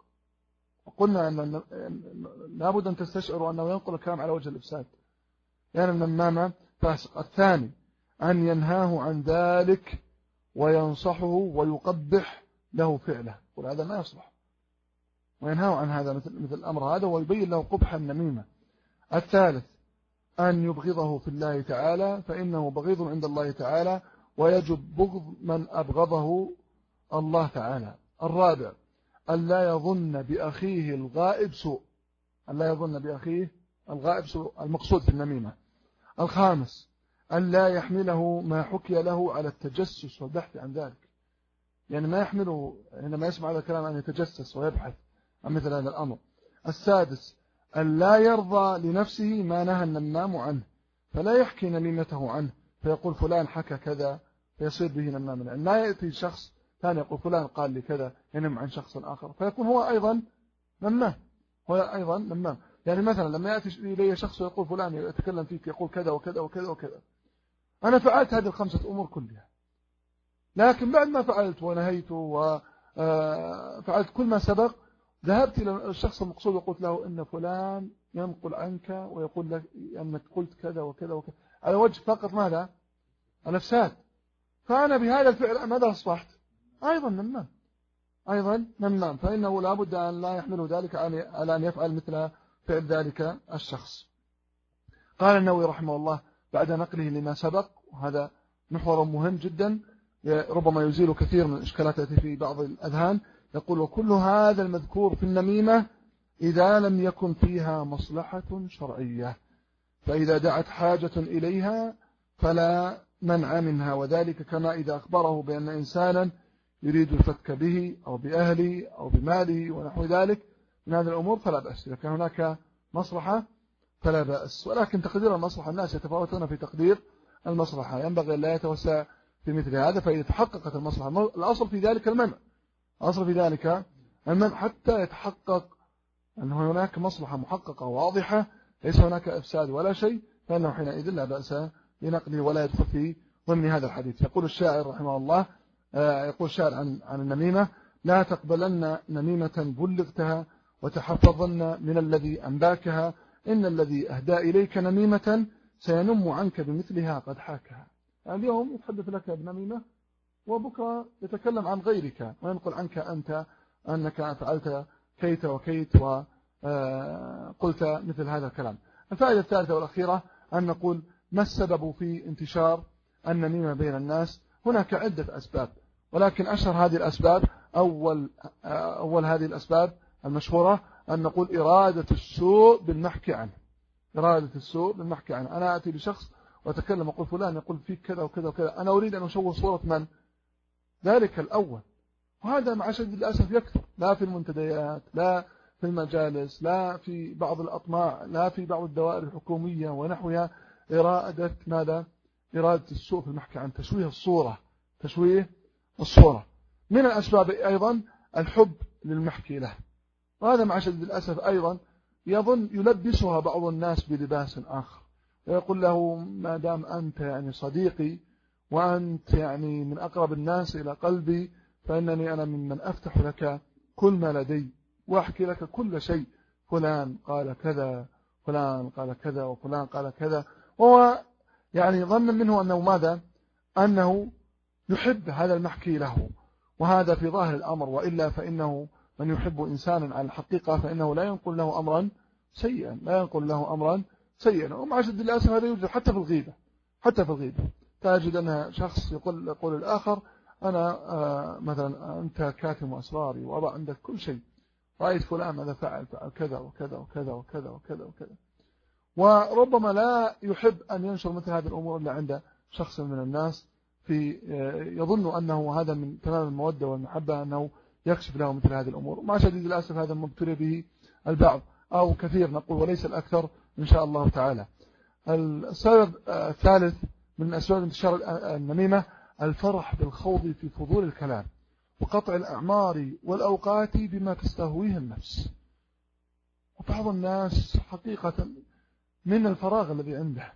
وقلنا أن لابد أن تستشعروا أنه ينقل الكلام على وجه الإفساد، لأن النمام فاسق. الثاني أن ينهاه عن ذلك وينصحه ويقبح له فعله، وهذا ما يصلح، وينهاه عن هذا مثل, مثل الأمر هذا ويبين له قبح النميمة. الثالث أن يبغضه في الله تعالى فإنه بغيض عند الله تعالى ويجب بغض من أبغضه الله تعالى. الرابع أن لا يظن بأخيه الغائب سوء أن لا يظن بأخيه الغائب سوء المقصود في النميمة. الخامس أن لا يحمله ما حكي له على التجسس والبحث عن ذلك، يعني ما يحمله عندما يسمع هذا الكلام أن يتجسس ويبحث عن مثل هذا الأمر. السادس أن لا يرضى لنفسه ما نهى النمام عنه، فلا يحكي نميمته عنه فيقول فلان حكى كذا فيصير به نماما، يعني لا يأتي شخص ثاني يقول فلان قال لي كذا ينم عن شخص آخر فيكون هو أيضا نمام هو أيضا نمام. يعني مثلا لما يأتي إلي شخص ويقول فلان يتكلم فيك يقول كذا وكذا وكذا وكذا، أنا فعلت هذه الخمسة أمور كلها، لكن بعد ما فعلت ونهيت وفعلت كل ما سبق ذهبت إلى الشخص المقصود وقلت له إن فلان ينقل عنك ويقول لك أنك قلت كذا وكذا وكذا على وجه فقط ماذا؟ الإفساد. فأنا بهذا الفعل ماذا أصبحت؟ أيضا نمام أيضا نمام فإنه لا بد أن لا يحمله ذلك على أن يفعل مثل فعل ذلك الشخص. قال النووي رحمه الله بعد نقله لما سبق، وهذا محور مهم جدا ربما يزيل كثير من الإشكالات التي في بعض الأذهان، يقول: وكل هذا المذكور في النميمة إذا لم يكن فيها مصلحة شرعية، فإذا دعت حاجة إليها فلا منع منها، وذلك كما إذا أخبره بأن إنسانا يريد الفتك به أو بأهله أو بماله ونحو ذلك من هذه الأمور فلا بأس، إذا كان هناك مصلحة فلا بأس. ولكن تقدير المصلحة الناس يتفاوتون في تقدير المصلحة، ينبغي أن لا يتوسع في مثل هذا. فإذا تحققت المصلحة الأصل في ذلك المنع الأصل في ذلك المنع حتى يتحقق أن هناك مصلحة محققة واضحة ليس هناك إفساد ولا شيء، فإنه حينئذ لا بأس لنقله ولا يدخل في ضمن هذا الحديث. يقول الشاعر رحمه الله يقول الشاعر عن عن النميمة: لا تقبلن نميمة بلغتها وتحفظن من الذي أنباكها، إن الذي أهدى إليك نميمة سينم عنك بمثلها قد حاكها. اليوم يتحدث لك بنميمة وبكرة يتكلم عن غيرك وينقل عنك أنت أنك فعلت كيت وكيت وقلت مثل هذا الكلام. الفائدة الثالثة والأخيرة أن نقول ما السبب في انتشار النميمة بين الناس؟ هناك عدة أسباب، ولكن أشهر هذه الأسباب أول, أول هذه الأسباب المشهورة أن نقول إرادة السوء بالمحكي عنه إرادة السوء بالمحكي عنه أنا أتي لشخص وأتكلم أقول فلان يقول فيك كذا وكذا وكذا، أنا أريد أن أشوه صورة من؟ ذلك الأول. وهذا مع شديد الأسف يكثر، لا في المنتديات، لا في المجالس، لا في بعض الأطماع، لا في بعض الدوائر الحكومية ونحوها، إرادة ماذا؟ إرادة السوء في المحكي عن تشويه الصورة تشويه الصورة. من الأسباب أيضا الحب للمحكي له، وهذا مع شديد الأسف أيضا يظن يلبسها بعض الناس بلباس آخر، ويقول له ما دام أنت يعني صديقي وأنت يعني من أقرب الناس إلى قلبي فإنني أنا ممن أفتح لك كل ما لدي وأحكي لك كل شيء، فلان قال كذا فلان قال كذا وفلان قال كذا، وهو يعني ظن منه أنه ماذا؟ أنه يحب هذا المحكي له، وهذا في ظاهر الأمر، وإلا فإنه من يحب إنسانا على الحقيقة فإنه لا ينقل له أمرا سيئا لا ينقل له أمرا سيئا ومع جد للأسف هذا يوجد حتى في الغيبة حتى في الغيبة تجد أن شخص يقول, يقول الآخر أنا آه مثلا أنت كاتم أسراري وأضع عندك كل شيء رأيت فلان ماذا فعل فعل كذا وكذا وكذا وكذا وكذا وكذا وربما لا يحب أن ينشر مثل هذه الأمور إلا عند شخص من الناس في يظن أنه هذا من تمام المودة والمحبة أنه يكشف له مثل هذه الأمور مع شديد الأسف هذا مبتلى به البعض أو كثير نقول وليس الأكثر إن شاء الله تعالى. السبب الثالث من أسباب انتشار النميمة الفرح بالخوض في فضول الكلام وقطع الأعمار والأوقات بما تستهويه النفس. وبعض الناس حقيقة من الفراغ الذي عنده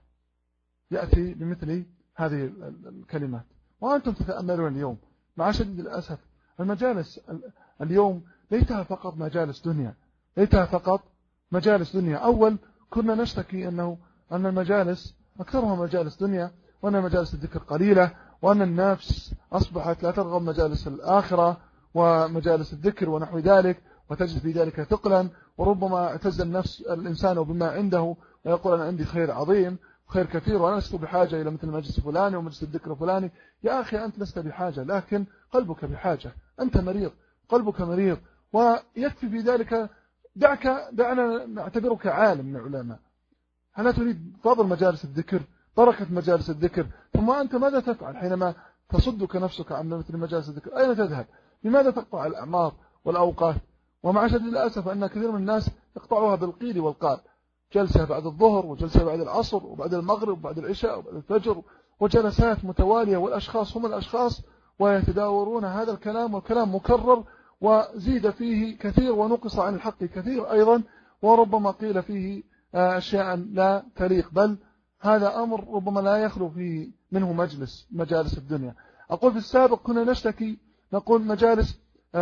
يأتي بمثل هذه الكلمات. وأنتم تتأملون اليوم مع شديد الأسف المجالس اليوم ليتها فقط مجالس دنيا ليتها فقط مجالس دنيا. أول كنا نشتكي أنه أن المجالس أكثرها مجالس دنيا وأن مجالس الذكر قليلة وأن النفس أصبحت لا ترغب مجالس الآخرة ومجالس الذكر ونحو ذلك وتجد في ذلك ثقلا وربما اعتز النفس الإنسان بما عنده ويقول أنا عندي خير عظيم خير كثير وأنا لست بحاجة إلى مثل مجلس فلاني ومجلس الذكر فلاني. يا أخي أنت لست بحاجة لكن قلبك بحاجة أنت مريض قلبك مريض ويكفي في ذلك دعك دعنا نعتبرك عالم من العلماء. هل تريد فضل مجالس الذكر بركة مجالس الذكر ثم أنت ماذا تفعل حينما تصدك نفسك عن مثل مجالس الذكر؟ أين تذهب؟ لماذا تقطع الأعمار والأوقات؟ ومع شديد الأسف أن كثير من الناس يقطعوها بالقيل والقال جلسة بعد الظهر وجلسة بعد العصر وبعد المغرب وبعد العشاء وبعد الفجر وجلسات متوالية والأشخاص هم الأشخاص ويتداورون هذا الكلام والكلام مكرر وزيد فيه كثير ونقص عن الحق كثير أيضا وربما قيل فيه أشياء لا تليق بل هذا أمر ربما لا يخلو فيه منه مجلس مجالس الدنيا. أقول في السابق كنا نشتكي نقول مجالس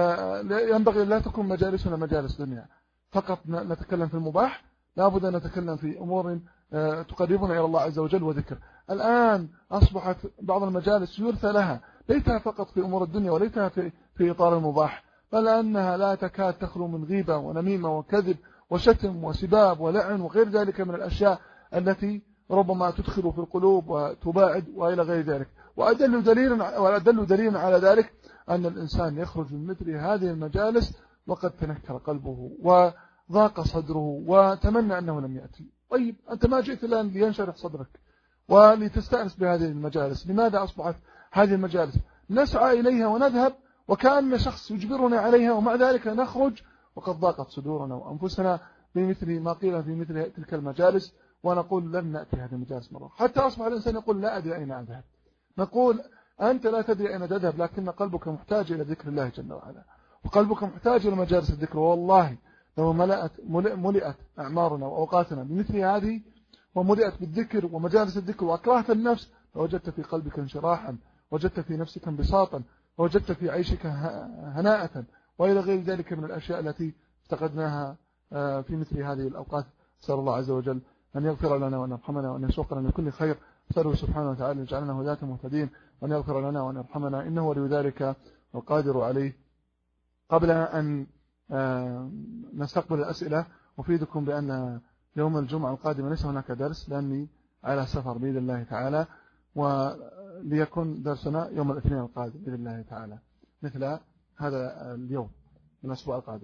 ينبغي لا تكون مجالسنا مجالس دنيا فقط نتكلم في المباح لابد أن نتكلم في أمور تقربنا إلى الله عز وجل وذكر. الآن أصبحت بعض المجالس يرثى لها ليتها فقط في أمور الدنيا وليتها في, في إطار المباح بل أنها لا تكاد تخلو من غيبة ونميمة وكذب وشتم وسباب ولعن وغير ذلك من الأشياء التي ربما تدخل في القلوب وتباعد وإلى غير ذلك. وأدل دليلا وأدل دليلا على ذلك أن الإنسان يخرج من مثل هذه المجالس وقد تنكر قلبه وضاق صدره وتمنى أنه لم يأتي. طيب أنت ما جئت الآن لينشرح صدرك ولتستأنس بهذه المجالس. لماذا أصبحت هذه المجالس نسعى إليها ونذهب وكأن شخص يجبرنا عليها ومع ذلك نخرج وقد ضاقت صدورنا وأنفسنا بمثل ما قيل في مثل تلك المجالس ونقول لن نأتي هذه المجالس مرة حتى أصبح الإنسان يقول لا أدري أين أذهب. نقول أنت لا تدري أين تذهب لكن قلبك محتاج إلى ذكر الله جل وعلا وقلبك محتاج إلى مجالس الذكر. والله لو ملأت ملئت أعمارنا وأوقاتنا بمثل هذه وملئت بالذكر ومجالس الذكر وأكرهت النفس لوجدت في قلبك انشراحا وجدت في نفسك انبساطا ووجدت في عيشك هناءة وإلى غير ذلك من الأشياء التي افتقدناها في مثل هذه الأوقات. أسأل الله عز وجل أن يغفر لنا وأن يرحمنا وأن يسوقنا من كل خير. أسأله سبحانه وتعالى أن يجعلنا هداة مهتدين وأن يغفر لنا وأن يرحمنا إنه ولي ذلك القادر عليه. قبل أن نستقبل الأسئلة أفيدكم بأن يوم الجمعة القادمة ليس هناك درس لأني على سفر بإذن الله تعالى وليكن درسنا يوم الاثنين القادم بإذن الله تعالى مثل هذا اليوم من الأسبوع القادم.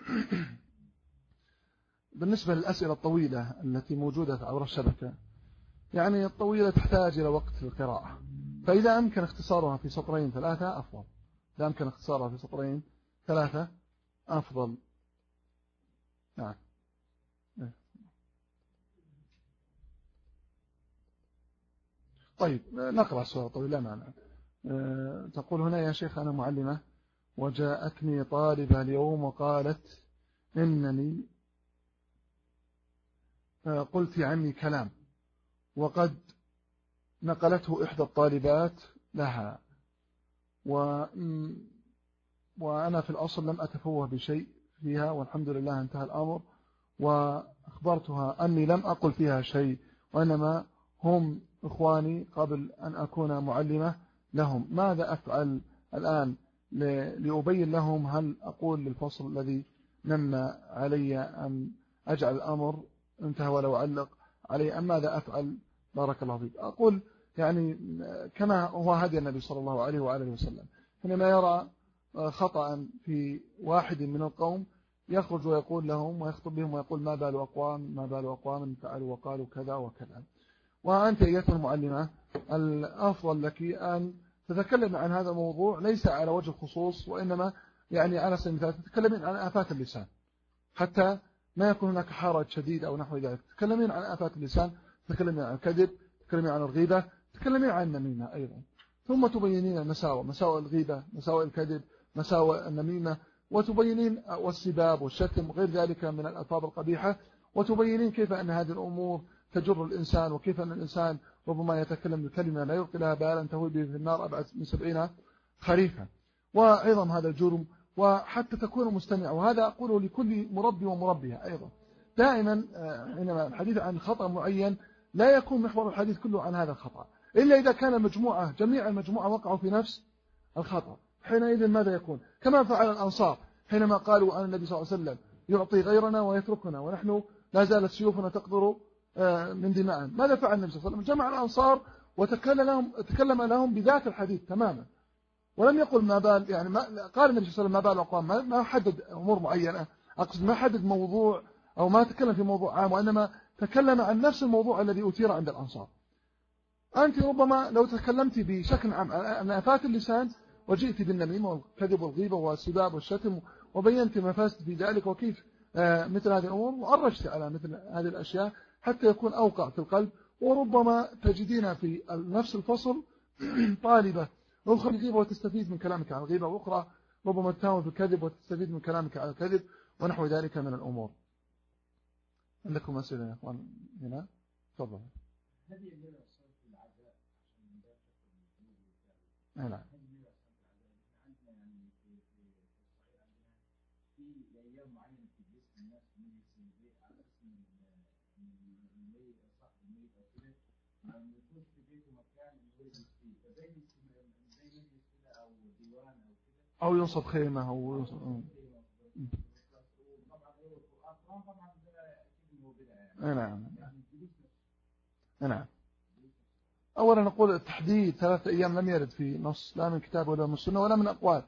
بالنسبة للأسئلة الطويلة التي موجودة عبر الشبكة يعني الطويلة تحتاج إلى وقت القراءة فإذا أمكن اختصارها في سطرين ثلاثة أفضل إذا أمكن اختصارها في سطرين ثلاثة أفضل. نعم طيب نقرأ السؤال الطويل لا معنى. أه تقول هنا يا شيخ أنا معلمة وجاءتني طالبة اليوم وقالت إنني أه قلت عني كلام وقد نقلته إحدى الطالبات لها و... وأنا في الأصل لم أتفوه بشيء فيها والحمد لله انتهى الأمر وأخبرتها أني لم أقل فيها شيء وإنما هم إخواني قبل أن أكون معلمة لهم. ماذا أفعل الآن لأبين لهم هل أقول للفصل الذي نم علي أن أجعل الأمر انتهى ولو علق علي أم ماذا أفعل؟ بارك الله فيك. أقول يعني كما هو هدي النبي صلى الله عليه وآله وسلم، حينما يرى خطأ في واحد من القوم يخرج ويقول لهم ويخطب بهم ويقول ما بال أقوام ما بال أقوام فعلوا وقالوا كذا وكذا. وأنت أيتها المعلمة الأفضل لك أن تتكلم عن هذا الموضوع ليس على وجه الخصوص، وإنما يعني على سبيل المثال تتكلمين عن آفات اللسان حتى ما يكون هناك حرج شديد أو نحو ذلك. تتكلمين عن آفات اللسان، تتكلمين عن الكذب، تتكلمين عن الغيبة، تتكلمين عن النميمة أيضا، ثم تبينين المساوئ، مساوئ الغيبة، مساوئ الكذب، مساوئ النميمة، وتبينين والسباب والشتم وغير ذلك من الألفاظ القبيحة، وتبينين كيف أن هذه الأمور تجر الإنسان، وكيف أن الإنسان ربما يتكلم بكلمة لا يلقي لها بالا تهوي به في النار أبعد من سبعين خريفا. وعظم هذا الجرم، وحتى تكون مستمع. وهذا أقوله لكل مربي ومربية أيضا. دائما حينما الحديث عن خطأ معين لا يكون محور الحديث كله عن هذا الخطأ، إلا إذا كان مجموعة جميع المجموعة وقعوا في نفس الخطأ. حينئذ ماذا يكون؟ كما فعل الأنصار حينما قالوا أن النبي صلى الله عليه وسلم يعطي غيرنا ويتركنا ونحن لا زالت سيوفنا تقدر من دماء. ماذا فعل النبي صلى الله عليه وسلم؟ جمع الأنصار وتكلم لهم, تكلم لهم بذات الحديث تماما، ولم يقل ما بال، يعني ما قال النبي صلى الله عليه وسلم ما بال أقوام، ما حدد أمور معينة، أقصد ما حدد موضوع أو ما تكلم في موضوع عام، وإنما تكلم عن نفس الموضوع الذي أثير عند الأنصار. أنت ربما لو تكلمت بشكل عام عن آفات اللسان وجئت بالنميمة والكذب والغيبة والسباب والشتم وبينت مفاسد في ذلك وكيف مثل هذه الأمور، وأرجت على مثل هذه الأشياء حتى يكون أوقع في القلب. وربما تجدين في نفس الفصل طالبة أخرى الغيبة وتستفيد من كلامك عن الغيبة، وأخرى ربما تتاول في الكذب وتستفيد من كلامك عن الكذب ونحو ذلك من الأمور. عندكم أسئلة يا أخوان هنا؟ تفضل. نعم. أو ينصب خيمة أو ينصب نعم نعم. أولا نقول التحديد ثلاثة أيام لم يرد في نص لا من كتاب ولا من السنة ولا من أقوال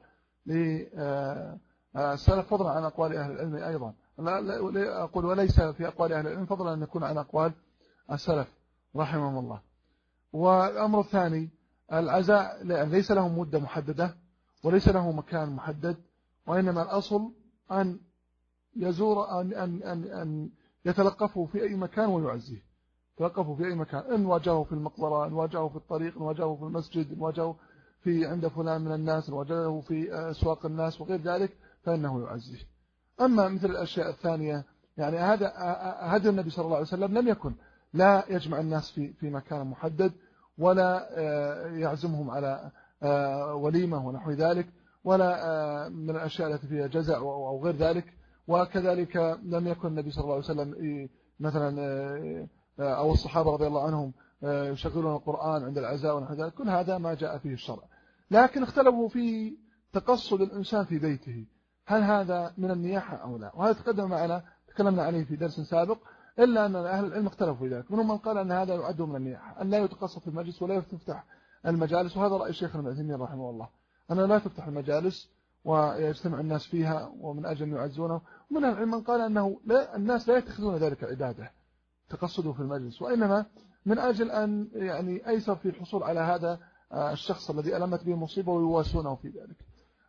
للسلف، فضلا عن أقوال أهل العلم أيضا. لا أقول وليس في أقوال أهل العلم فضلا أن يكون عن أقوال السلف رحمهم الله. والأمر الثاني العزاء ليس له مدة محددة وليس له مكان محدد، وإنما الأصل أن يزور أن, أن, أن, أن يتلقفه في أي مكان ويعزيه، يتلقفه في أي مكان، إن واجهه في المقبرة، إن واجهه في الطريق، إن واجهه في المسجد، إن واجهه في عند فلان من الناس، إن واجهه في أسواق الناس وغير ذلك فإنه يعزيه. أما مثل الأشياء الثانية يعني هذا هدي النبي صلى الله عليه وسلم لم يكن لا يجمع الناس في في مكان محدد ولا يعزمهم على وليمة ونحو ذلك، ولا من الأشياء التي فيها جزع أو غير ذلك. وكذلك لم يكن النبي صلى الله عليه وسلم مثلا أو الصحابة رضي الله عنهم يشغلون القرآن عند العزاء ونحو ذلك. كل هذا ما جاء فيه الشرع، لكن اختلفوا في تقصد الإنسان في بيته، هل هذا من النياحة أو لا؟ وهذا تقدم معنا تكلمنا عليه في درس سابق، إلا أن أهل العلم اختلفوا في ذلك. منهم من قال أن هذا يعد من النياحة، أن لا يتقصد في المجلس ولا تفتح المجالس، وهذا رأي شيخنا ابن عثيمين رحمه الله، أن لا تفتح المجالس ويجتمع الناس فيها ومن أجل أن يعزونه. ومن أهل العلم من قال أنه لا، الناس لا يتخذون ذلك عبادة تقصدوا في المجلس، وإنما من أجل أن يعني أيسر في الحصول على هذا الشخص الذي ألمت به مصيبة ويواسونه في ذلك.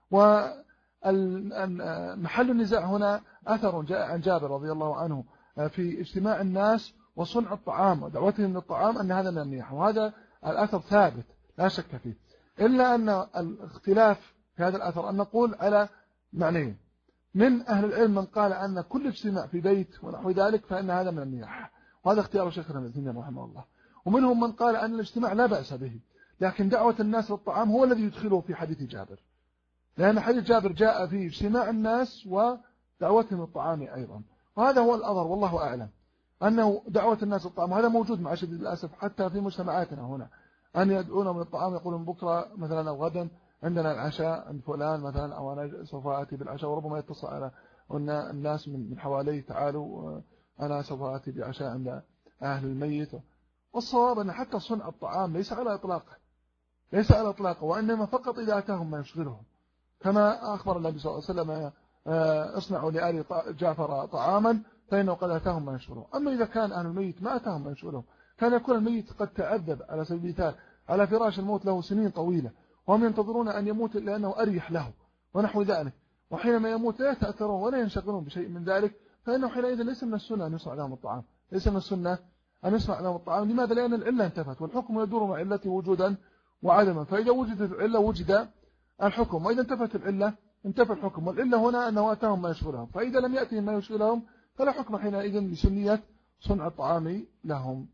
ومحل النزاع هنا أثر جاء عن جابر رضي الله عنه في اجتماع الناس وصنع الطعام ودعوتهم للطعام أن هذا من النياحة، وهذا الأثر ثابت لا شك فيه، إلا أن الاختلاف في هذا الأثر أن نقول على معنيين. من أهل العلم من قال أن كل اجتماع في بيت ونحو ذلك فإن هذا من النياحة، وهذا اختيار شيخنا ابن عثيمين رحمه الله. ومنهم من قال أن الاجتماع لا بأس به، لكن دعوة الناس للطعام هو الذي يدخله في حديث جابر، لأن حديث جابر جاء فيه اجتماع الناس ودعوتهم للطعام أيضا، وهذا هو الأظهر والله أعلم أنه دعوة الناس للطعام، وهذا موجود مع شديد الأسف حتى في مجتمعاتنا هنا، أن يدعونهم للطعام يقولون بكرة مثلا أو غدا عندنا العشاء عند فلان مثلا، أو أنا سوف آتي بالعشاء، وربما يتصل على الناس من حوالي تعالوا أنا سوف آتي بعشاء عند أهل الميت. والصواب أن حتى صنع الطعام ليس على إطلاقه، ليس على إطلاقه، وإنما فقط إذا أتاهم ما يشغلهم، كما أخبر النبي صلى الله عليه وسلم اصنعوا لآل جعفر طعاما فإنه قد أتاهم ما يشغلهم. أما إذا كان أهل الميت ما أتاهم ما يشغلهم، كان يكون الميت قد تعذب على سبيل المثال على فراش الموت له سنين طويلة، وهم ينتظرون أن يموت لأنه أريح له ونحو ذلك، وحينما يموت لا يتأثرون ولا ينشغلون بشيء من ذلك، فإنه حينئذ ليس من السنة أن يصنع لهم الطعام، ليس من السنة أن يصنع لهم الطعام. لماذا؟ لأن العلة انتفت، والحكم يدور مع علته وجودا وعدما، فإذا وجدت العلة وجد الحكم، وإذا انتفت العلة انتفى الحكم. والعلة هنا أنه أتاهم ما يشغلهم، فإذا لم يأتهم ما يشغلهم فلا حكم حينئذ لسنية صنع الطعام لهم.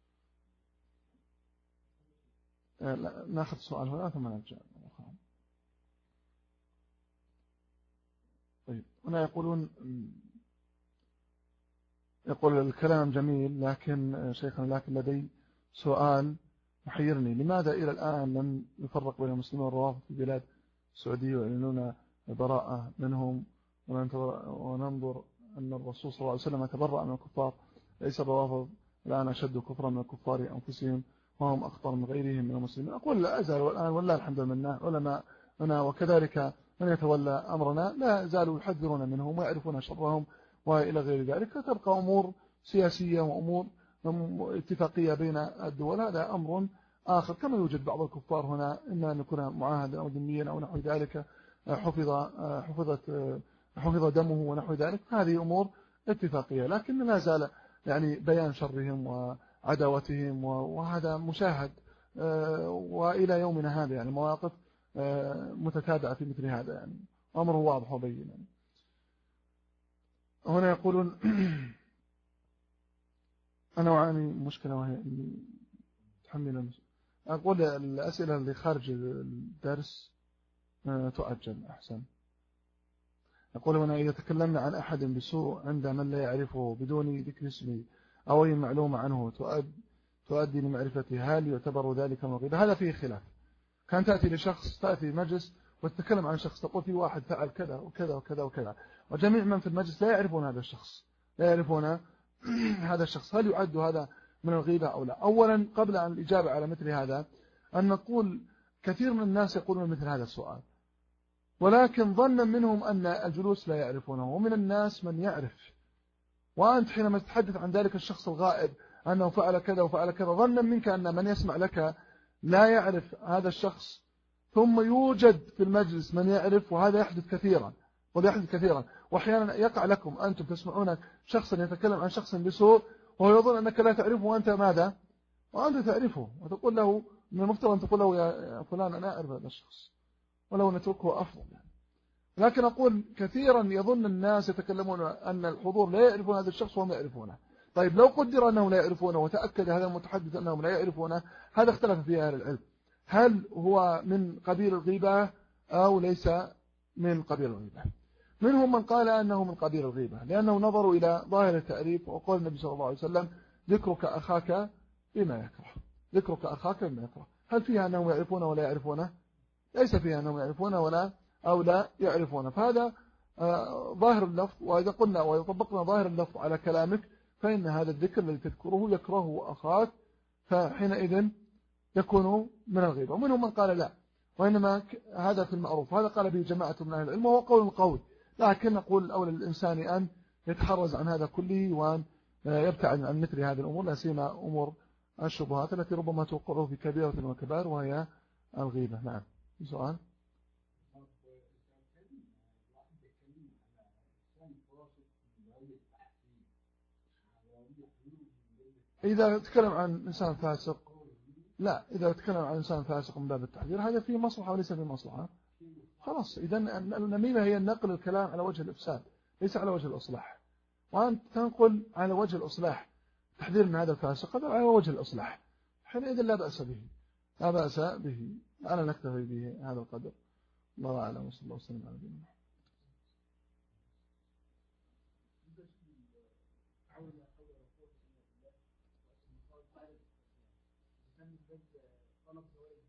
ناخذ سؤال هنا ثم نرجع. طيب، هنا يقولون يقول الكلام جميل، لكن شيخنا لكن لدي سؤال محيرني، لماذا إلى الآن لم يفرق بين المسلمين والروافض في بلاد السعودية ويعلنون براءة منهم، وننظر أن الرسول صلى الله عليه وسلم تبرأ من الكفار؟ ليس الروافض الآن أشد كفرا من الكفار أنفسهم، وهم أخطر من غيرهم من المسلمين. أقول لا أزال والآن والله الحمد لله علماءنا وكذلك من يتولى أمرنا لا زالوا يحذرون منهم ويعرفون شرهم وإلى غير ذلك. تبقى أمور سياسية وأمور اتفاقية بين الدول، هذا أمر آخر. كما يوجد بعض الكفار هنا إما أن يكون معاهدا أو ذميا أو نحو ذلك حفظ حفظت حفظ دمه ونحو ذلك، هذه أمور اتفاقية، لكن لا زال يعني بيان شرهم وعداوتهم، وهذا مشاهد وإلى يومنا هذا، يعني مواقف متتابعة في مثل هذا، يعني أمره واضح وبين. يعني هنا يقولون أنا أعاني مشكلة وهي أني تحمل، أقول الأسئلة اللي خارج الدرس تؤجل أحسن. يقول هنا إذا تكلمنا عن أحد بسوء عند من لا يعرفه بدون ذكر اسمه أو أي معلومة عنه تؤدي لمعرفته، هل يعتبر ذلك من الغيبة؟ هذا فيه خلاف. كان تأتي لشخص، تأتي مجلس وتتكلم عن شخص، تقول في واحد فعل كذا وكذا وكذا وكذا، وجميع من في المجلس لا يعرفون هذا الشخص، لا يعرفون هذا الشخص، هل يعد هذا من الغيبة أو لا؟ أولا قبل أن الإجابة على مثل هذا أن نقول كثير من الناس يقولون مثل هذا السؤال، ولكن ظنا منهم أن الجلوس لا يعرفونه، ومن الناس من يعرف، وأنت حينما تتحدث عن ذلك الشخص الغائب أنه فعل كذا وفعل كذا، ظنا منك أن من يسمع لك لا يعرف هذا الشخص، ثم يوجد في المجلس من يعرف، وهذا يحدث كثيرا، وهذا يحدث كثيرا وأحيانا يقع لكم أنتم تسمعون شخصا يتكلم عن شخص بسوء وهو يظن أنك لا تعرفه، وأنت ماذا؟ وأنت تعرفه، وتقول له من المفترض أن تقول له يا فلان أنا أعرف هذا الشخص، ولو نتركه أفضل يعني. لكن أقول كثيرا يظن الناس يتكلمون أن الحضور لا يعرفون هذا الشخص وهم يعرفونه. طيب لو قدر أنهم لا يعرفونه وتأكد هذا المتحدث أنهم لا يعرفونه، هذا اختلف فيه أهل العلم، هل هو من قبيل الغيبة أو ليس من قبيل الغيبة؟ منهم من قال أنه من قبيل الغيبة، لأنه نظروا إلى ظاهر التعريف، وقال النبي صلى الله عليه وسلم ذكرك أخاك بما يكره، ذكرك أخاك بما يكره. هل فيها أنهم يعرفونه ولا يعرفونه؟ ليس فيها أنهم يعرفونه ولا أو لا يعرفونه، فهذا آه ظاهر اللفظ. وإذا قلنا وإذا طبقنا ظاهر اللفظ على كلامك فإن هذا الذكر الذي تذكره يكرهه أخاك، فحينئذ يكون من الغيبة. ومنهم من قال لا، وإنما هذا في المعروف، وهذا قال به جماعة من أهل العلم، وهو قول قوي، لكن نقول الأولى للإنسان أن يتحرز عن هذا كله وأن يبتعد عن مثل هذه الأمور، لا سيما أمور الشبهات التي ربما توقعه في كبيرة وكبار وهي الغيبة. نعم، سؤال. إذا تكلم عن إنسان فاسق، لا، إذا تكلم عن إنسان فاسق من باب التحذير هذا فيه مصلحة وليس فيه مصلحة، خلاص. إذا النميمة هي نقل الكلام على وجه الإفساد ليس على وجه الإصلاح، وأنت تنقل على وجه الإصلاح تحذير من هذا الفاسق هذا على وجه الإصلاح، حينئذ لا بأس به، لا بأس به. أنا نكتفي به هذا القدر، الله أعلم، وصلى الله وسلم على نبينا محمد.